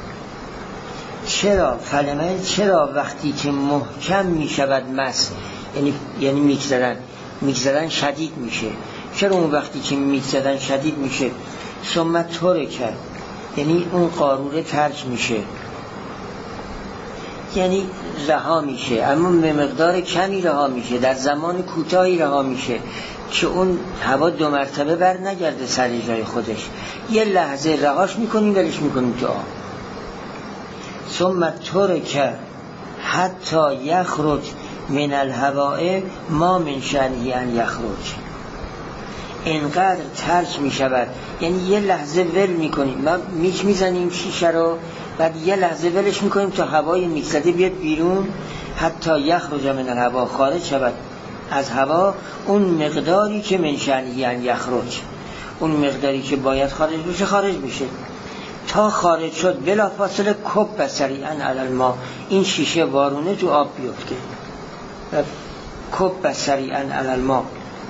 چرا وقتی که محکم می شود مس، یعنی میگذرن شدید میشه، چرا اون وقتی که میگذرن شدید میشه ثم ترک، یعنی اون قاروره ترک میشه، یعنی رها میشه، اما به مقدار کمی رها میشه، در زمان کوتاهی رها میشه که اون هوا 2 مرتبه بر نگرده سر جای خودش، یه لحظه رهاش میکنیم ولش میکنیم تو آب. ثم ترک حتی یخرج من الهواء ما من شأنه ان یخرج، اینقدر ترک میشود، یعنی یه لحظه ول میکنیم، ما میزنیم شیشه رو، بعد یه لحظه ولش میکنیم تا هوای میکزده بیاد بیرون، حتی یخرج من الهواء، خارج شود از هوا اون مقداری که من شأنه ان یخرج، اون مقداری که باید خارج بشه خارج بشه، تا خارج شد بلافاصله کب سریعا علی الماء، این شیشه وارونه تو آب بیفته. کب سریعا علی الماء،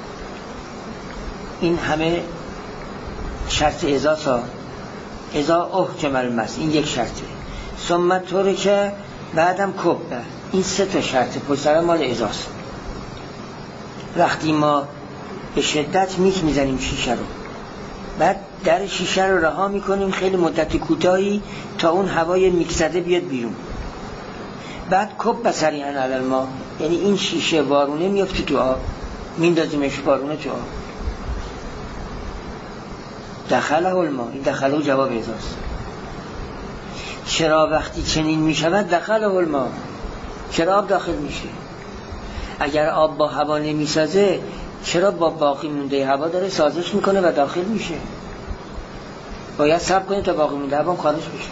این همه شرط ازاسا ازا احکم المس، این یک شرطه. ثم طوری که بعدم کب، این 3 تا شرطه پشت سر مال ازاست. وقتی ما به شدت میزنیم شیشه رو، بعد در شیشه رو رها میکنیم خیلی مدت کوتاهی تا اون هوای میکسده بیاد بیرون، بعد کب سریعا علی الماء، یعنی این شیشه وارونه میفته تو آب، میندازیمش وارونه تو آب. دخله الماء، این دخله جواب ازاست. چرا وقتی چنین میشود دخله الماء؟ چرا آب داخل میشه؟ اگر آب با هوا نمیسازه چرا با باقی مونده هوا داره سازش میکنه و داخل میشه؟ باید صبر کنه تا باقی مونده هوا خارج بشه.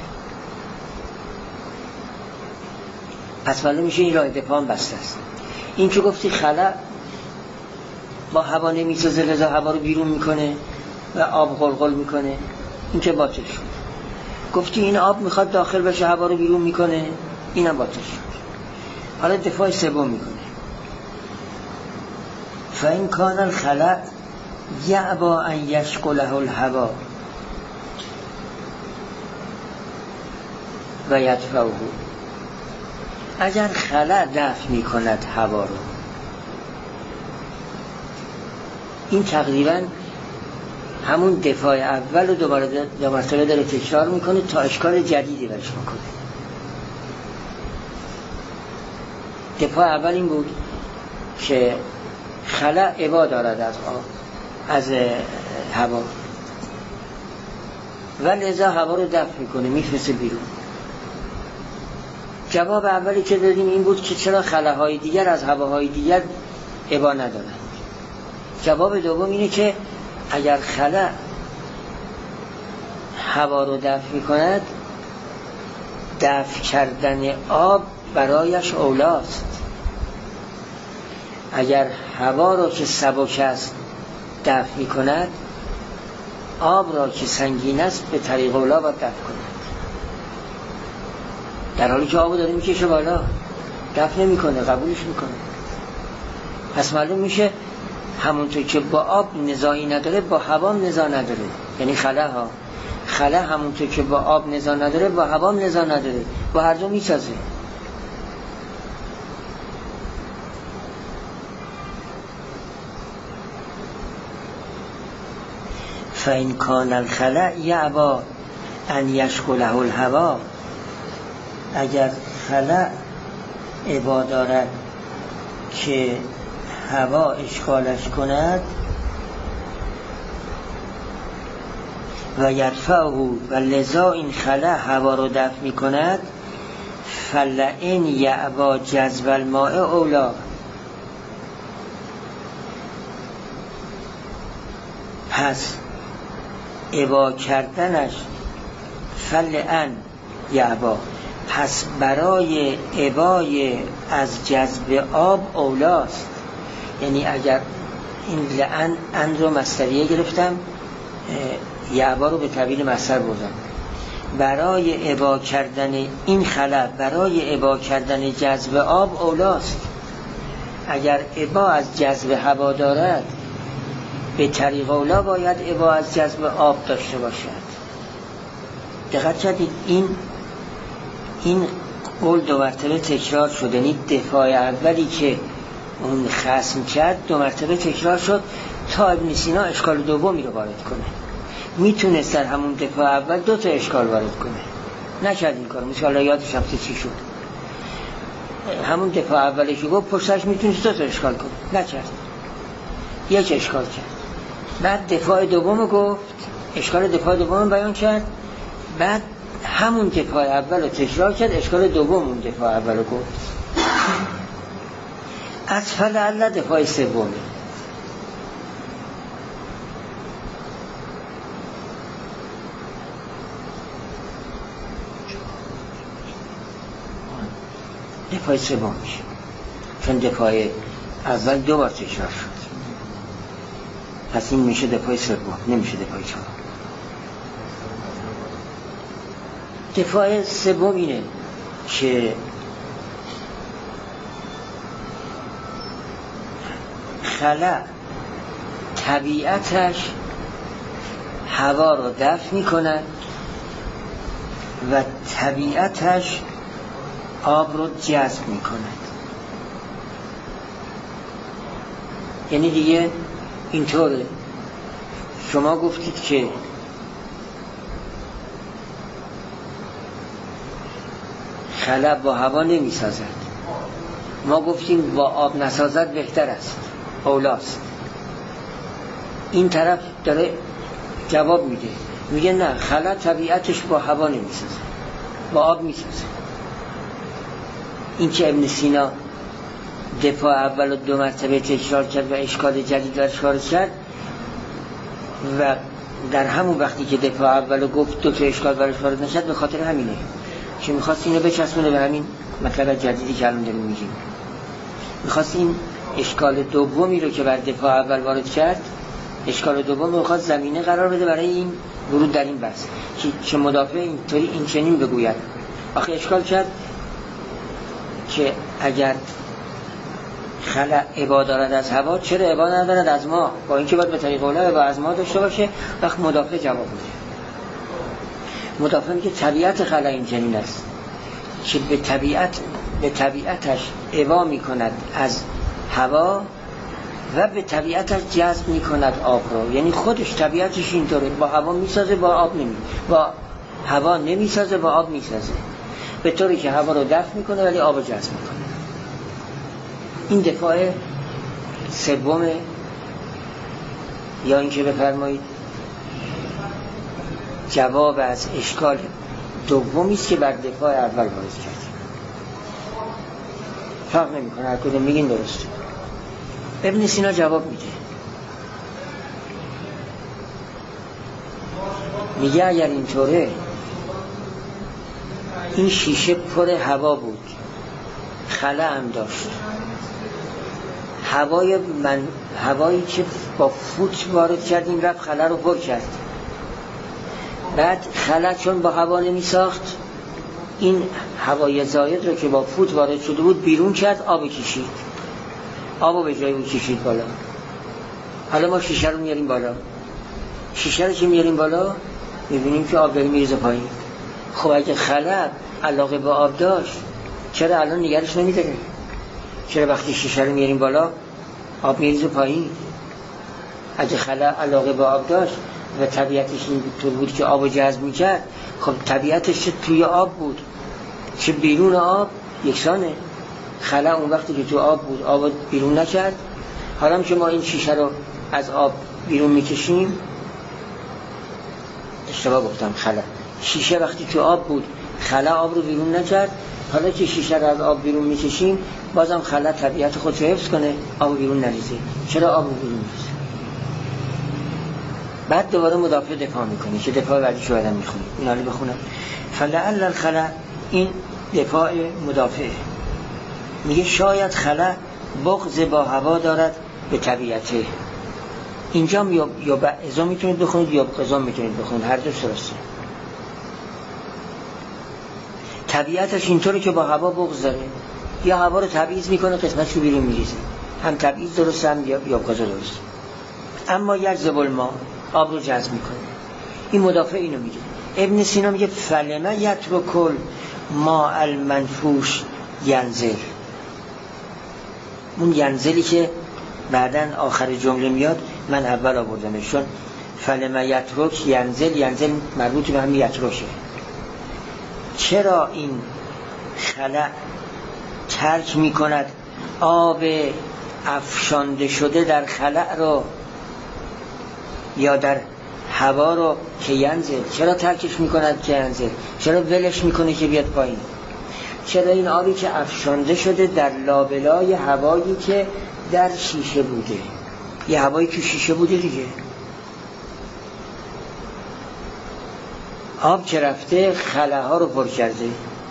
پس معلوم میشه این راه دفاع بسته است. این که گفتی خلا با هوا نمیسازه لذا هوا رو بیرون میکنه و آب قلقل میکنه، این که باطل شد. گفتی این آب میخواد داخل بشه هوا رو بیرون میکنه، اینم باطل شد. حالا دفاع سوم میکنه. فإن كان الخلأ يأبى أن يشغله الهوا و یدفعه، اگر خلأ دفع میکند هوا رو، این تقریبا همون دفاع اول رو دوباره دو مرتبه داره تکرار میکنه تا اشکال جدیدی برش میکنه. دفاع اول این بود که خلأ ابا دارد از آب، از هوا، و لذا هوا رو دفع میکنه، میفرسته بیرون. جواب اولی که دادیم این بود که چرا خلاهای دیگر از هواهای دیگر ابا ندارند. جواب دوم اینه که اگر خلا هوا رو دفع میکند، دفع کردن آب برایش اولاست. اگر هوا را که سبک است دفع میکند، آب را که سنگین است به طریق اولا باید دفع کند، در حالی که آب داره میکشه بالا، دفع نمیکنه، قبولش میکنه. پس معلوم میشه همونطور که با آب نزاعی نداره با هوا نزاع نداره، یعنی خلا همونطور که با آب نزاع نداره با هوا نزاع نداره، با هر دو میسازه. فإن كان الخلأ يأبى أن يشغله الهوا، اگر خلأ ابا دارد که هوا اشغالش کند، و یدفعه و لذا این خلأ هوا رو دفع می کند، فلئن یأبی جذب الماء اولا، پس ابا کردنش، فلئن یأبی، پس برای ابای از جذب آب اولاست. یعنی اگر این لعن ان رو مصدریه گرفتم، یعبا رو به تعبیر مصدر بردم، برای ابا کردن این خلأ، برای ابا کردن جذب آب اولاست. اگر ابا از جذب هوا دارد، به طریق اولا باید ابا از جذب آب داشته باشد. دقت کردید این قول دو مرتبه تکرار شد، یعنی دفاع اولی که اون خصم کرد دو مرتبه تکرار شد تا ابن سینا اشکال دومی رو وارد کنه. میتونست در همون دفاع اول 2 تا اشکال وارد کنه، نکرد این کارو. مثلا یادش رفته چی شد، همون دفاع اولی که گفت پشتش میتونست 2 تا اشکال کنه، نکرد، یک اشکال کرد. بعد دفاع دوم گفت، اشکال دفاع دوم بیان کرد، بعد همون دفاع اول رو تکرار کرد، اشکال دوم اون دفاع اول رو گفت. اسفل الله دفاع سومی. دفاع سوم میشه، چون دفاع اول 2 بار تکرار شد. پس این میشه دفاع سوم، نمیشه دفاع 4. دفاع سوم اینه که خلا طبیعتش هوا رو دفع می کند و طبیعتش آب رو جذب می کند. یعنی دیگه اینطوره. شما گفتید که خلا با هوا نمی سازد، ما گفتیم با آب نسازد بهتر است، اولاست. این طرف داره جواب میده، میگه نه، خلا طبیعتش با هوا نمی سازد، با آب می سازد. این که ابن سینا دفاع اول و 2 مرتبه تکرار کرد و اشکال جدید درش وارد کرد و در همون وقتی که دفاع اول گفت 2 تا اشکال برش وارد نشد، به خاطر همینه که میخواست اینو بچسبونه به همین مطلب جدیدی که الان داریم میگیم. میخواست این اشکال دومی رو که بر دفاع اول وارد کرد، اشکال دوم رو میخواست زمینه قرار بده برای این ورود در این بحث که مدافع اینطوری این چنین بگوید. آخه اشکال کرد که اگر خلا عبا دارد از هوا، چرا عبا ندارد از ما؟ با اینکه باید به طریق اولا عبا از ما داشته باشه. وقت مدافع جواب میده، مدافع میگه طبیعت خلا این چنین است که به طبیعتش عبا میکند از هوا و به طبیعتش جذب میکند آب رو. یعنی خودش طبیعتش اینطوره، با هوا میسازه، با آب با هوا نمیسازه، با آب میسازه، به طوری که هوا رو دفع میکنه ولی آب رو جذب میکنه. این دفاع سومه، یا اینکه بفرمایید جواب از اشکال دومی است که بر دفاع اول وارد کرد. فرق نمیکنه هر کدوم میگین درسته. ابن سینا جواب میده، میگه اگر اینطوره، این شیشه پر هوا بود، خلا هم داشت، هوایی که با فوت وارد کردیم رفت خلا رو پر کرد. بعد خلا چون با هوا نمی ساخت، این هوای زاید رو که با فوت وارد شده بود بیرون کرد، آب کشید، آب به جای اون کشید بالا. حالا ما شیشه رو میاریم بالا، شیشه رو که میاریم بالا میبینیم که آب داره میریزه پایین. خب اگه خلا علاقه به آب داشت، چرا الان نگرش نمیداره؟ چرا وقتی شیشه رو میاریم بالا آب میریزه پایین؟ اگه خلا علاقه به آب داشت و طبیعتش اینطور بود که آب جذب میکرد، خب طبیعتش چه توی آب بود چه بیرون آب یکسانه. خلا اون وقتی که تو آب بود آب بیرون نکرد. حالا که ما این شیشه رو از آب بیرون میکشیم، اشتباه گفتم، خلا شیشه وقتی تو آب بود خلا آب رو بیرون نکرد. حالا که شیشه رو از آب بیرون میکشیم، بازم خلا طبیعت خودش رو حفظ کنه، آب بیرون نریزه. چرا آب بیرون میریزه؟ بعد دوباره مدافع دفاع میکنه که دفاع بعدی شو آدم میخونه. این حالی بخونم. فلعل الخلا، این دفاع مدافع. میگه شاید خلا بغض با هوا دارد به طبیعته. اینجا یا بعضا میتونید بخونید یا قضا میتونید بخونید، هر دو درسته. طبیعتش اینطوره که با هوا بغض داره، یا هوا رو تبعیض میکنه قسمتش رو بیرون میریزه. هم تبعیض درسته هم یا قضا درسته. اما یجذب الماء، آب رو جذب میکنه. این مدافع اینو میگه. ابن سینا میگه فلما یترک الماء المنفوش ینزل. اون ینزلی که بعدن آخر جمله میاد من اول آوردمش، چون فلما یترک ینزل مربوط به همین یترکه. چرا این خلا ترک میکند آب افشانده شده در خلا رو یا در هوا رو که ینزل؟ چرا ترکش میکند که ینزل؟ چرا ولش میکنه که بیاد پایین؟ چرا این آبی که افشانده شده در لابلای هوایی که در شیشه بوده، یه هوایی که شیشه بوده دیگه، آب که رفته خلاها رو پر کرده.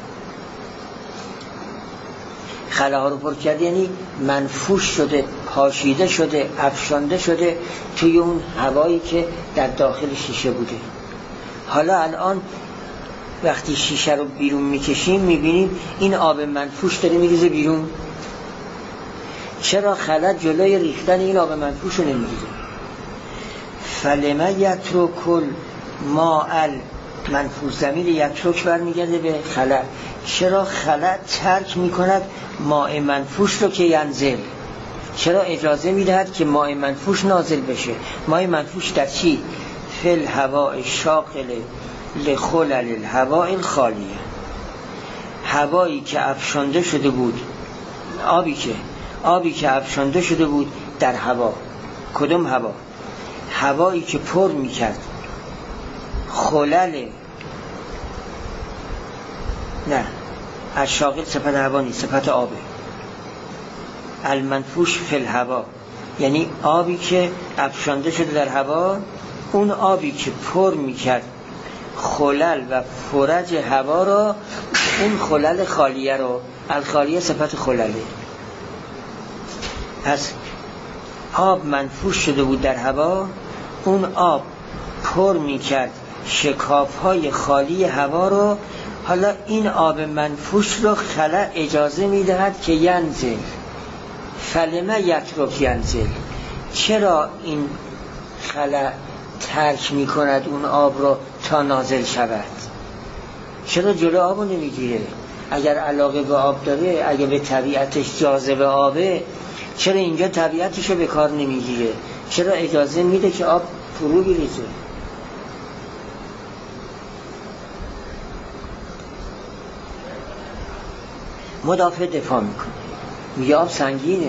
خلاها رو پر کرده یعنی منفوش شده، پاشیده شده، افشانده شده توی اون هوایی که در داخل شیشه بوده. حالا الان وقتی شیشه رو بیرون میکشیم میبینیم این آب منفوش داره میریزه بیرون. چرا خلأ جلوی ریختن این آب منفوش رو نمیگیره؟ فلما یترک الماء المنفوش، ضمیر یترک برمیگرده به خلأ. چرا خلأ ترک میکند ماء منفوش رو که ینزل؟ چرا اجازه میدهد که ماء منفوش نازل بشه؟ ماء منفوش در چی؟ فی الهواء شاغل لخلل الهواء الخالیه، هوایی که افشانده شده بود، آبی که افشانده شده بود در هوا. کدوم هوا؟ هوایی که پر میکرد خلل، نه الشاغل صفت هوا نیست، صفت آبه. المنفوش فی الهوا یعنی آبی که افشانده شده در هوا، اون آبی که پر میکرد خلل و فرج هوا را، اون خلل خالیه رو، الخالیه صفت خلله. پس آب منفوش شده بود در هوا، اون آب پر میکرد شکافهای خالی هوا رو. حالا این آب منفوش رو خلأ اجازه میدهد که ینزل. فلما یترک ینزل، چرا این خلأ ترک میکند اون آب رو تا نازل شود؟ چرا جلو آب رو نمیگیره؟ اگر علاقه به آب داره، اگر به طبیعتش جاذبه آبه، چرا اینجا طبیعتش رو به کار نمیگیره؟ چرا اجازه میده که آب فرو بریزه؟ مدافع دفاع میکنه، میگه آب سنگینه،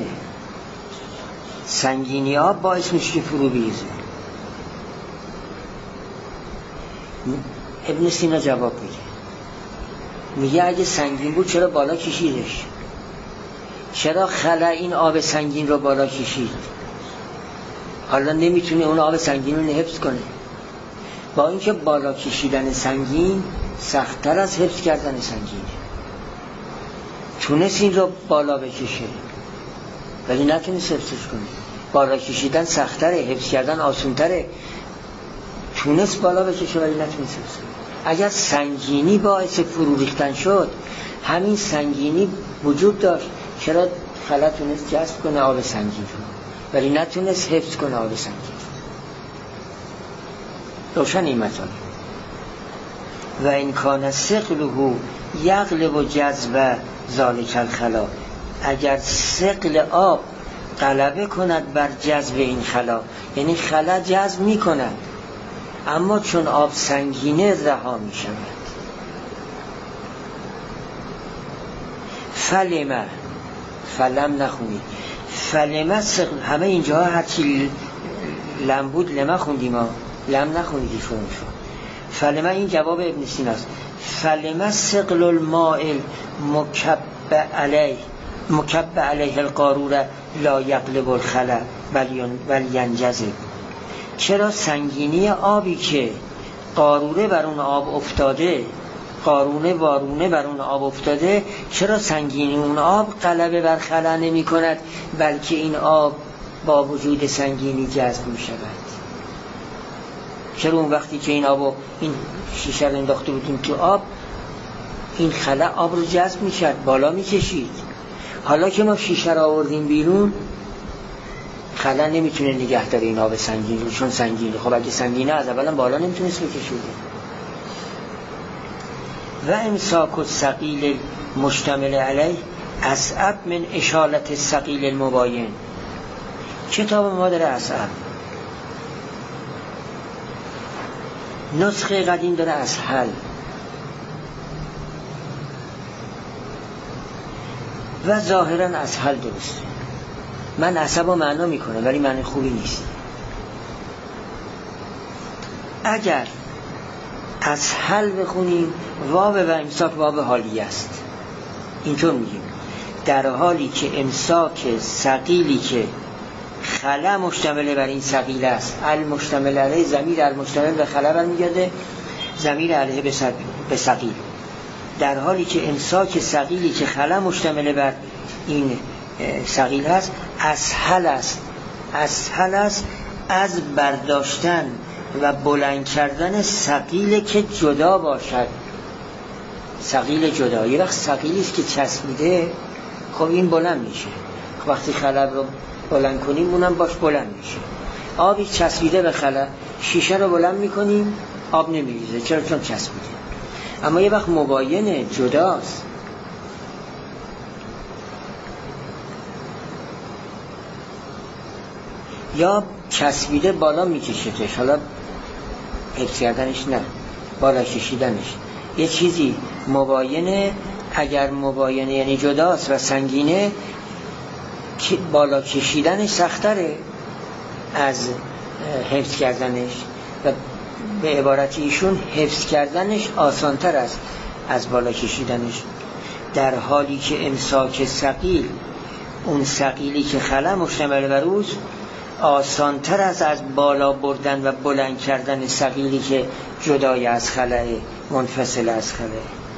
سنگینی آب باعث میشه که فرو بریزه. ابن سینا جواب میگه اگه سنگین بود چرا بالا کشیدش؟ چرا خلأ این آب سنگین رو بالا کشید؟ حالا نمیتونه اون آب سنگین رو حفظ کنه، با اینکه بالا کشیدن سنگین سخت‌تر از حفظ کردن سنگینه. تونست این رو بالا بکشه ولی نتونست حفظش کنه. بالا کشیدن سخت‌تره، حفظ کردن آسان‌تره. تونست بالا بکشه ولی نتونست حفظ کنه. اگر سنگینی باعث فرو ریختن شد، همین سنگینی وجود داشت، چرا خلأ تونست جذب کنه آب سنگین رو ولی نتونست حفظ کنه آب سنگین؟ روشن این مطالب. و این کان ثقله یغلب جذب ذالک الخلا، اگر ثقل آب غلبه کند بر جذب این خلا، یعنی خلا جذب می کند اما چون آب سنگینه رها می شود. فلم نخونید، فلم ثقل، همه اینجا هرچی لم بود لم خوندیم، لم نخونید ایشون. فلم این جواب ابن سیناست. فلم ثقل الماء مکب علیه القارور لا یغلب الخلا بل ینجذب، چرا سنگینی آبی که قارونه بر اون آب افتاده، قارونه وارونه بر اون آب افتاده، چرا سنگینی اون آب غلبه بر خلا نمی کند بلکه این آب با وجود سنگینی جذب می شود؟ چرا اون وقتی که این آبو، این شیشه رو انداخته بودیم تو آب، این خلا آب رو جذب می کرد، بالا می کشید. حالا که ما شیشه رو آوردیم بیرون، خلا نمیتونه نگه داره این آب سنگین رو، چون سنگینه. خب اگه سنگینه از اولا بالا نمیتونست بکشید. و امساک الثقیل مشتمل علیه اصعب من اشالت الثقیل المباین. کتاب ما داره اصعب، نسخه قدیم داره اسهل، و ظاهرا اسهل درسته. من عصبا معنا میکنه ولی معنی خوبی نیست. اگر اسهل بخونیم واو و امساک واو حالی است. اینطور میگیم در حالی که امساک ثقیلی که خلا مشتمل بر این ثقیل است، المشتمل علیه ضمیر المشتمل به خلا برمیگرده، ضمیر علیه به ثقیل. در حالی که امساک ثقیلی که خلا مشتمل بر این ثقیل هست اسهل است از برداشتن و بلند کردن ثقیل که جدا باشد ثقیل جدا. یه وقت ثقیلی است که چسبیده، خب این بلند میشه. خب وقتی خلا رو بلند کنیم اونم باش بلند میشه. آبی چسبیده به خلا، شیشه رو بلند میکنیم آب نمیریزه. چرا؟ چون چسبیده. اما یه وقت مباینه، جداست. یا چسبیده بالا میکشیدش، حالا حفظ کردنش نه، بالا کشیدنش. یه چیزی مباینه، اگر مباینه یعنی جداست و سنگینه، بالا کشیدنش سختره از حفظ کردنش، و به عبارت ایشون حفظ کردنش آسانتر است از بالا کشیدنش. در حالی که امساک ثقیل، اون ثقیلی که خلا مشتمل بر اوست، آسانتر است از بالا بردن و بلند کردن ثقیلی که جدای از خلا، منفصل از خلا.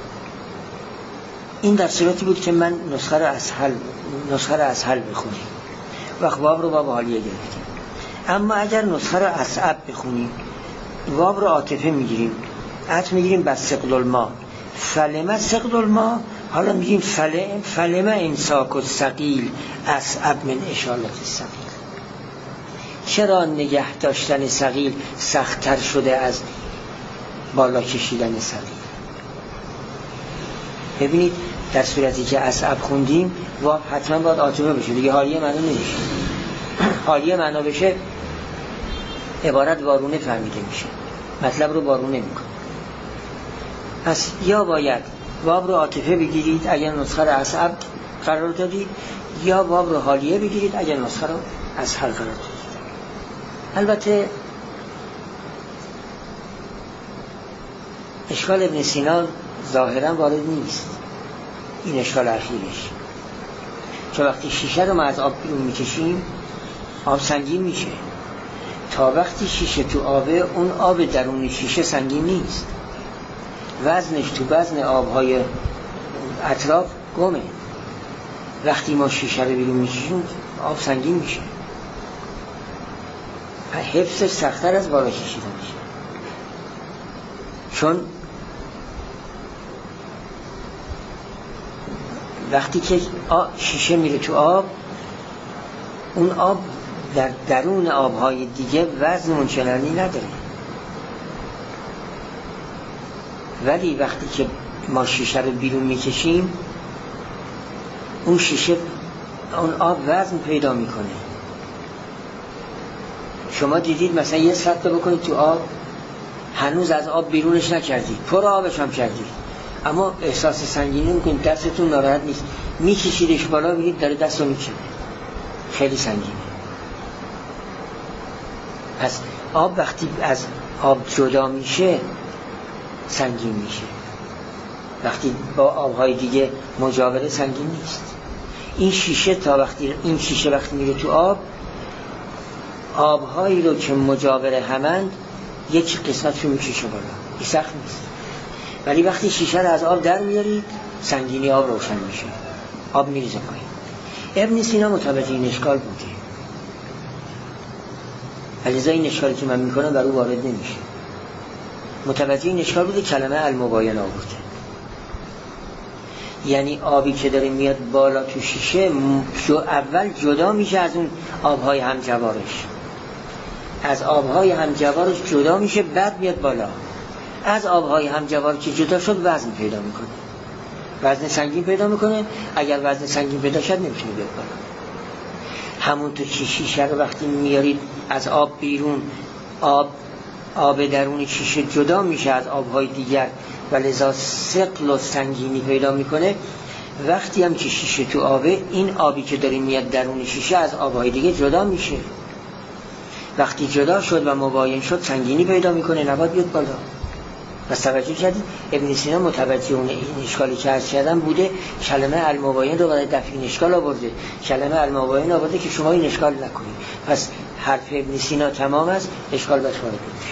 این در صورتی بود که من نسخه رو اسهل بخونیم و خواب رو با حالیه گرفتیم. اما اگر نسخه رو اصعب بخونیم، واب رو عاطفه میگیریم، عطف میگیریم بس ثقل الماء، فلمه ثقل الماء، حالا میگیم فلمه امساک الثقیل اصعب من اشالت الثقیل. چرا نگه داشتن ثقیل سخت‌تر شده از بالا کشیدن ثقیل؟ ببینید در صورتی که اصعب خوندیم واب حتما باید عاطفه بشه دیگه، حالیه معنا نمیشه. حالیه معنا بشه عبارت وارونه فهمیده میشه، مطلب رو وارونه میکنه. پس یا باید واب رو عاطفه بگیرید اگر نسخه رو اصعب قرار دادید، یا واب رو حالیه بگیرید اگر نسخه رو اسهل قرار دادید. البته اشکال ابن سینا ظاهرا وارد نیست، این اشکال اخیرش، چون وقتی شیشه رو ما از آب بیرون میکشیم آب سنگین میشه. تا وقتی شیشه تو آبه، اون آب درون شیشه سنگین نیست، وزنش تو وزن آبهای اطراف گمه. وقتی ما شیشه رو بیرون میکشیم آب سنگین میشه، حفظش سخت‌تر از بالا کشیدن میشه. چون وقتی که شیشه میره تو آب، اون آب در درون آبهای دیگه وزن منچنانی نداره. ولی وقتی که ما شیشه رو بیرون میکشیم، اون شیشه، اون آب وزن پیدا میکنه. شما دیدید مثلا یه سطل بکنید تو آب، هنوز از آب بیرونش نکردید، پر آبش هم کردید، اما احساس سنگینی میکنید، دستتون ناراحت نیست، میکشیدش بالا، میگید داره دستو میکنه، خیلی سنگینه. پس آب وقتی از آب جدا میشه سنگین میشه، وقتی با آبهای دیگه مجاوره سنگین نیست. این شیشه وقتی میره تو آب، آبهایی رو که مجاوره همند یک قسمت رو میکشه بالا، این سخت نیست. ولی وقتی شیشه رو از آب در میارید سنگینی آب روشن میشه، آب میریزه پایین. ابن سینا متوجه این اشکال بوده، علیزا این اشکالی که من میکنم بر او وارد نمیشه. متوجه این اشکال بوده، کلمه المباین آورده. یعنی آبی که داره میاد بالا تو شیشه اول جدا میشه از اون آبهای همجوارش، از آبهای همجوارش جدا میشه، بعد میاد بالا. از آبهای همجوار که جدا شد وزن پیدا میکنه، وزن سنگین پیدا میکنه. اگر وزن سنگین پیدا شد نمیتونه بیاد بالا. همونطور که شیشه رو وقتی میارید از آب بیرون، آب درون شیشه جدا میشه از آبهای دیگر و لذا ثقل و سنگینی پیدا میکنه. وقتی هم که شیشه تو آبه، این آبی که داره میاد درون شیشه از آبهای دیگه جدا میشه. وقتی جدا شد و مباین شد سنگینی پیدا میکنه، نباید بیاد بالا. پس توجه کردید ابن سینا متوجه اون این اشکالی که عرض کردم بوده، کلمه المباین رو برای دفع این اشکال آورده، کلمه المباین آورده که شما این اشکال نکنید. پس حرف ابن سینا تمام است، اشکال بهش وارد نمیشه.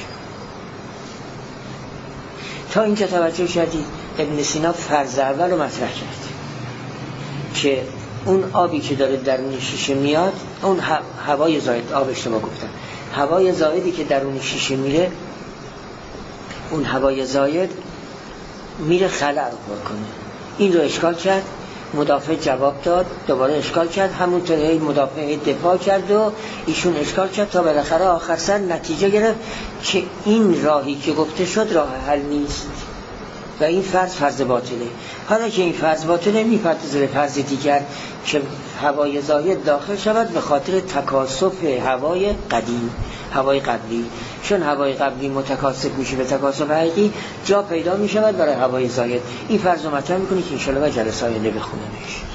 تا اینجا توجه کردید ابن سینا فرض اول رو مطرح کرد که اون آبی که داره درون شیشه میاد، اون هوای زائد، آب اشتباه گفتم، هوای زائدی که درون شیشه میره، اون هوای زائد میره خلأ رو پر کنه. این رو اشکال کرد، مدافع جواب داد، دوباره اشکال کرد، همونطور مدافع دفاع کرد و ایشون اشکال کرد تا بالاخره آخر سر نتیجه گرفت که این راهی که گفته شد راه حل نیست و این فرض باطله. حالا که این فرض باطله میپردازه به فرض دیگر که هوای زاید داخل شود به خاطر تکاثف هوای قدیم، هوای قبلی. چون هوای قبلی متکاثف میشه به تکاثف حقیقی، جا پیدا میشود برای هوای زاید. این فرض رو مطرح میکنه که انشاءالله و جلسه آینده بخونمش.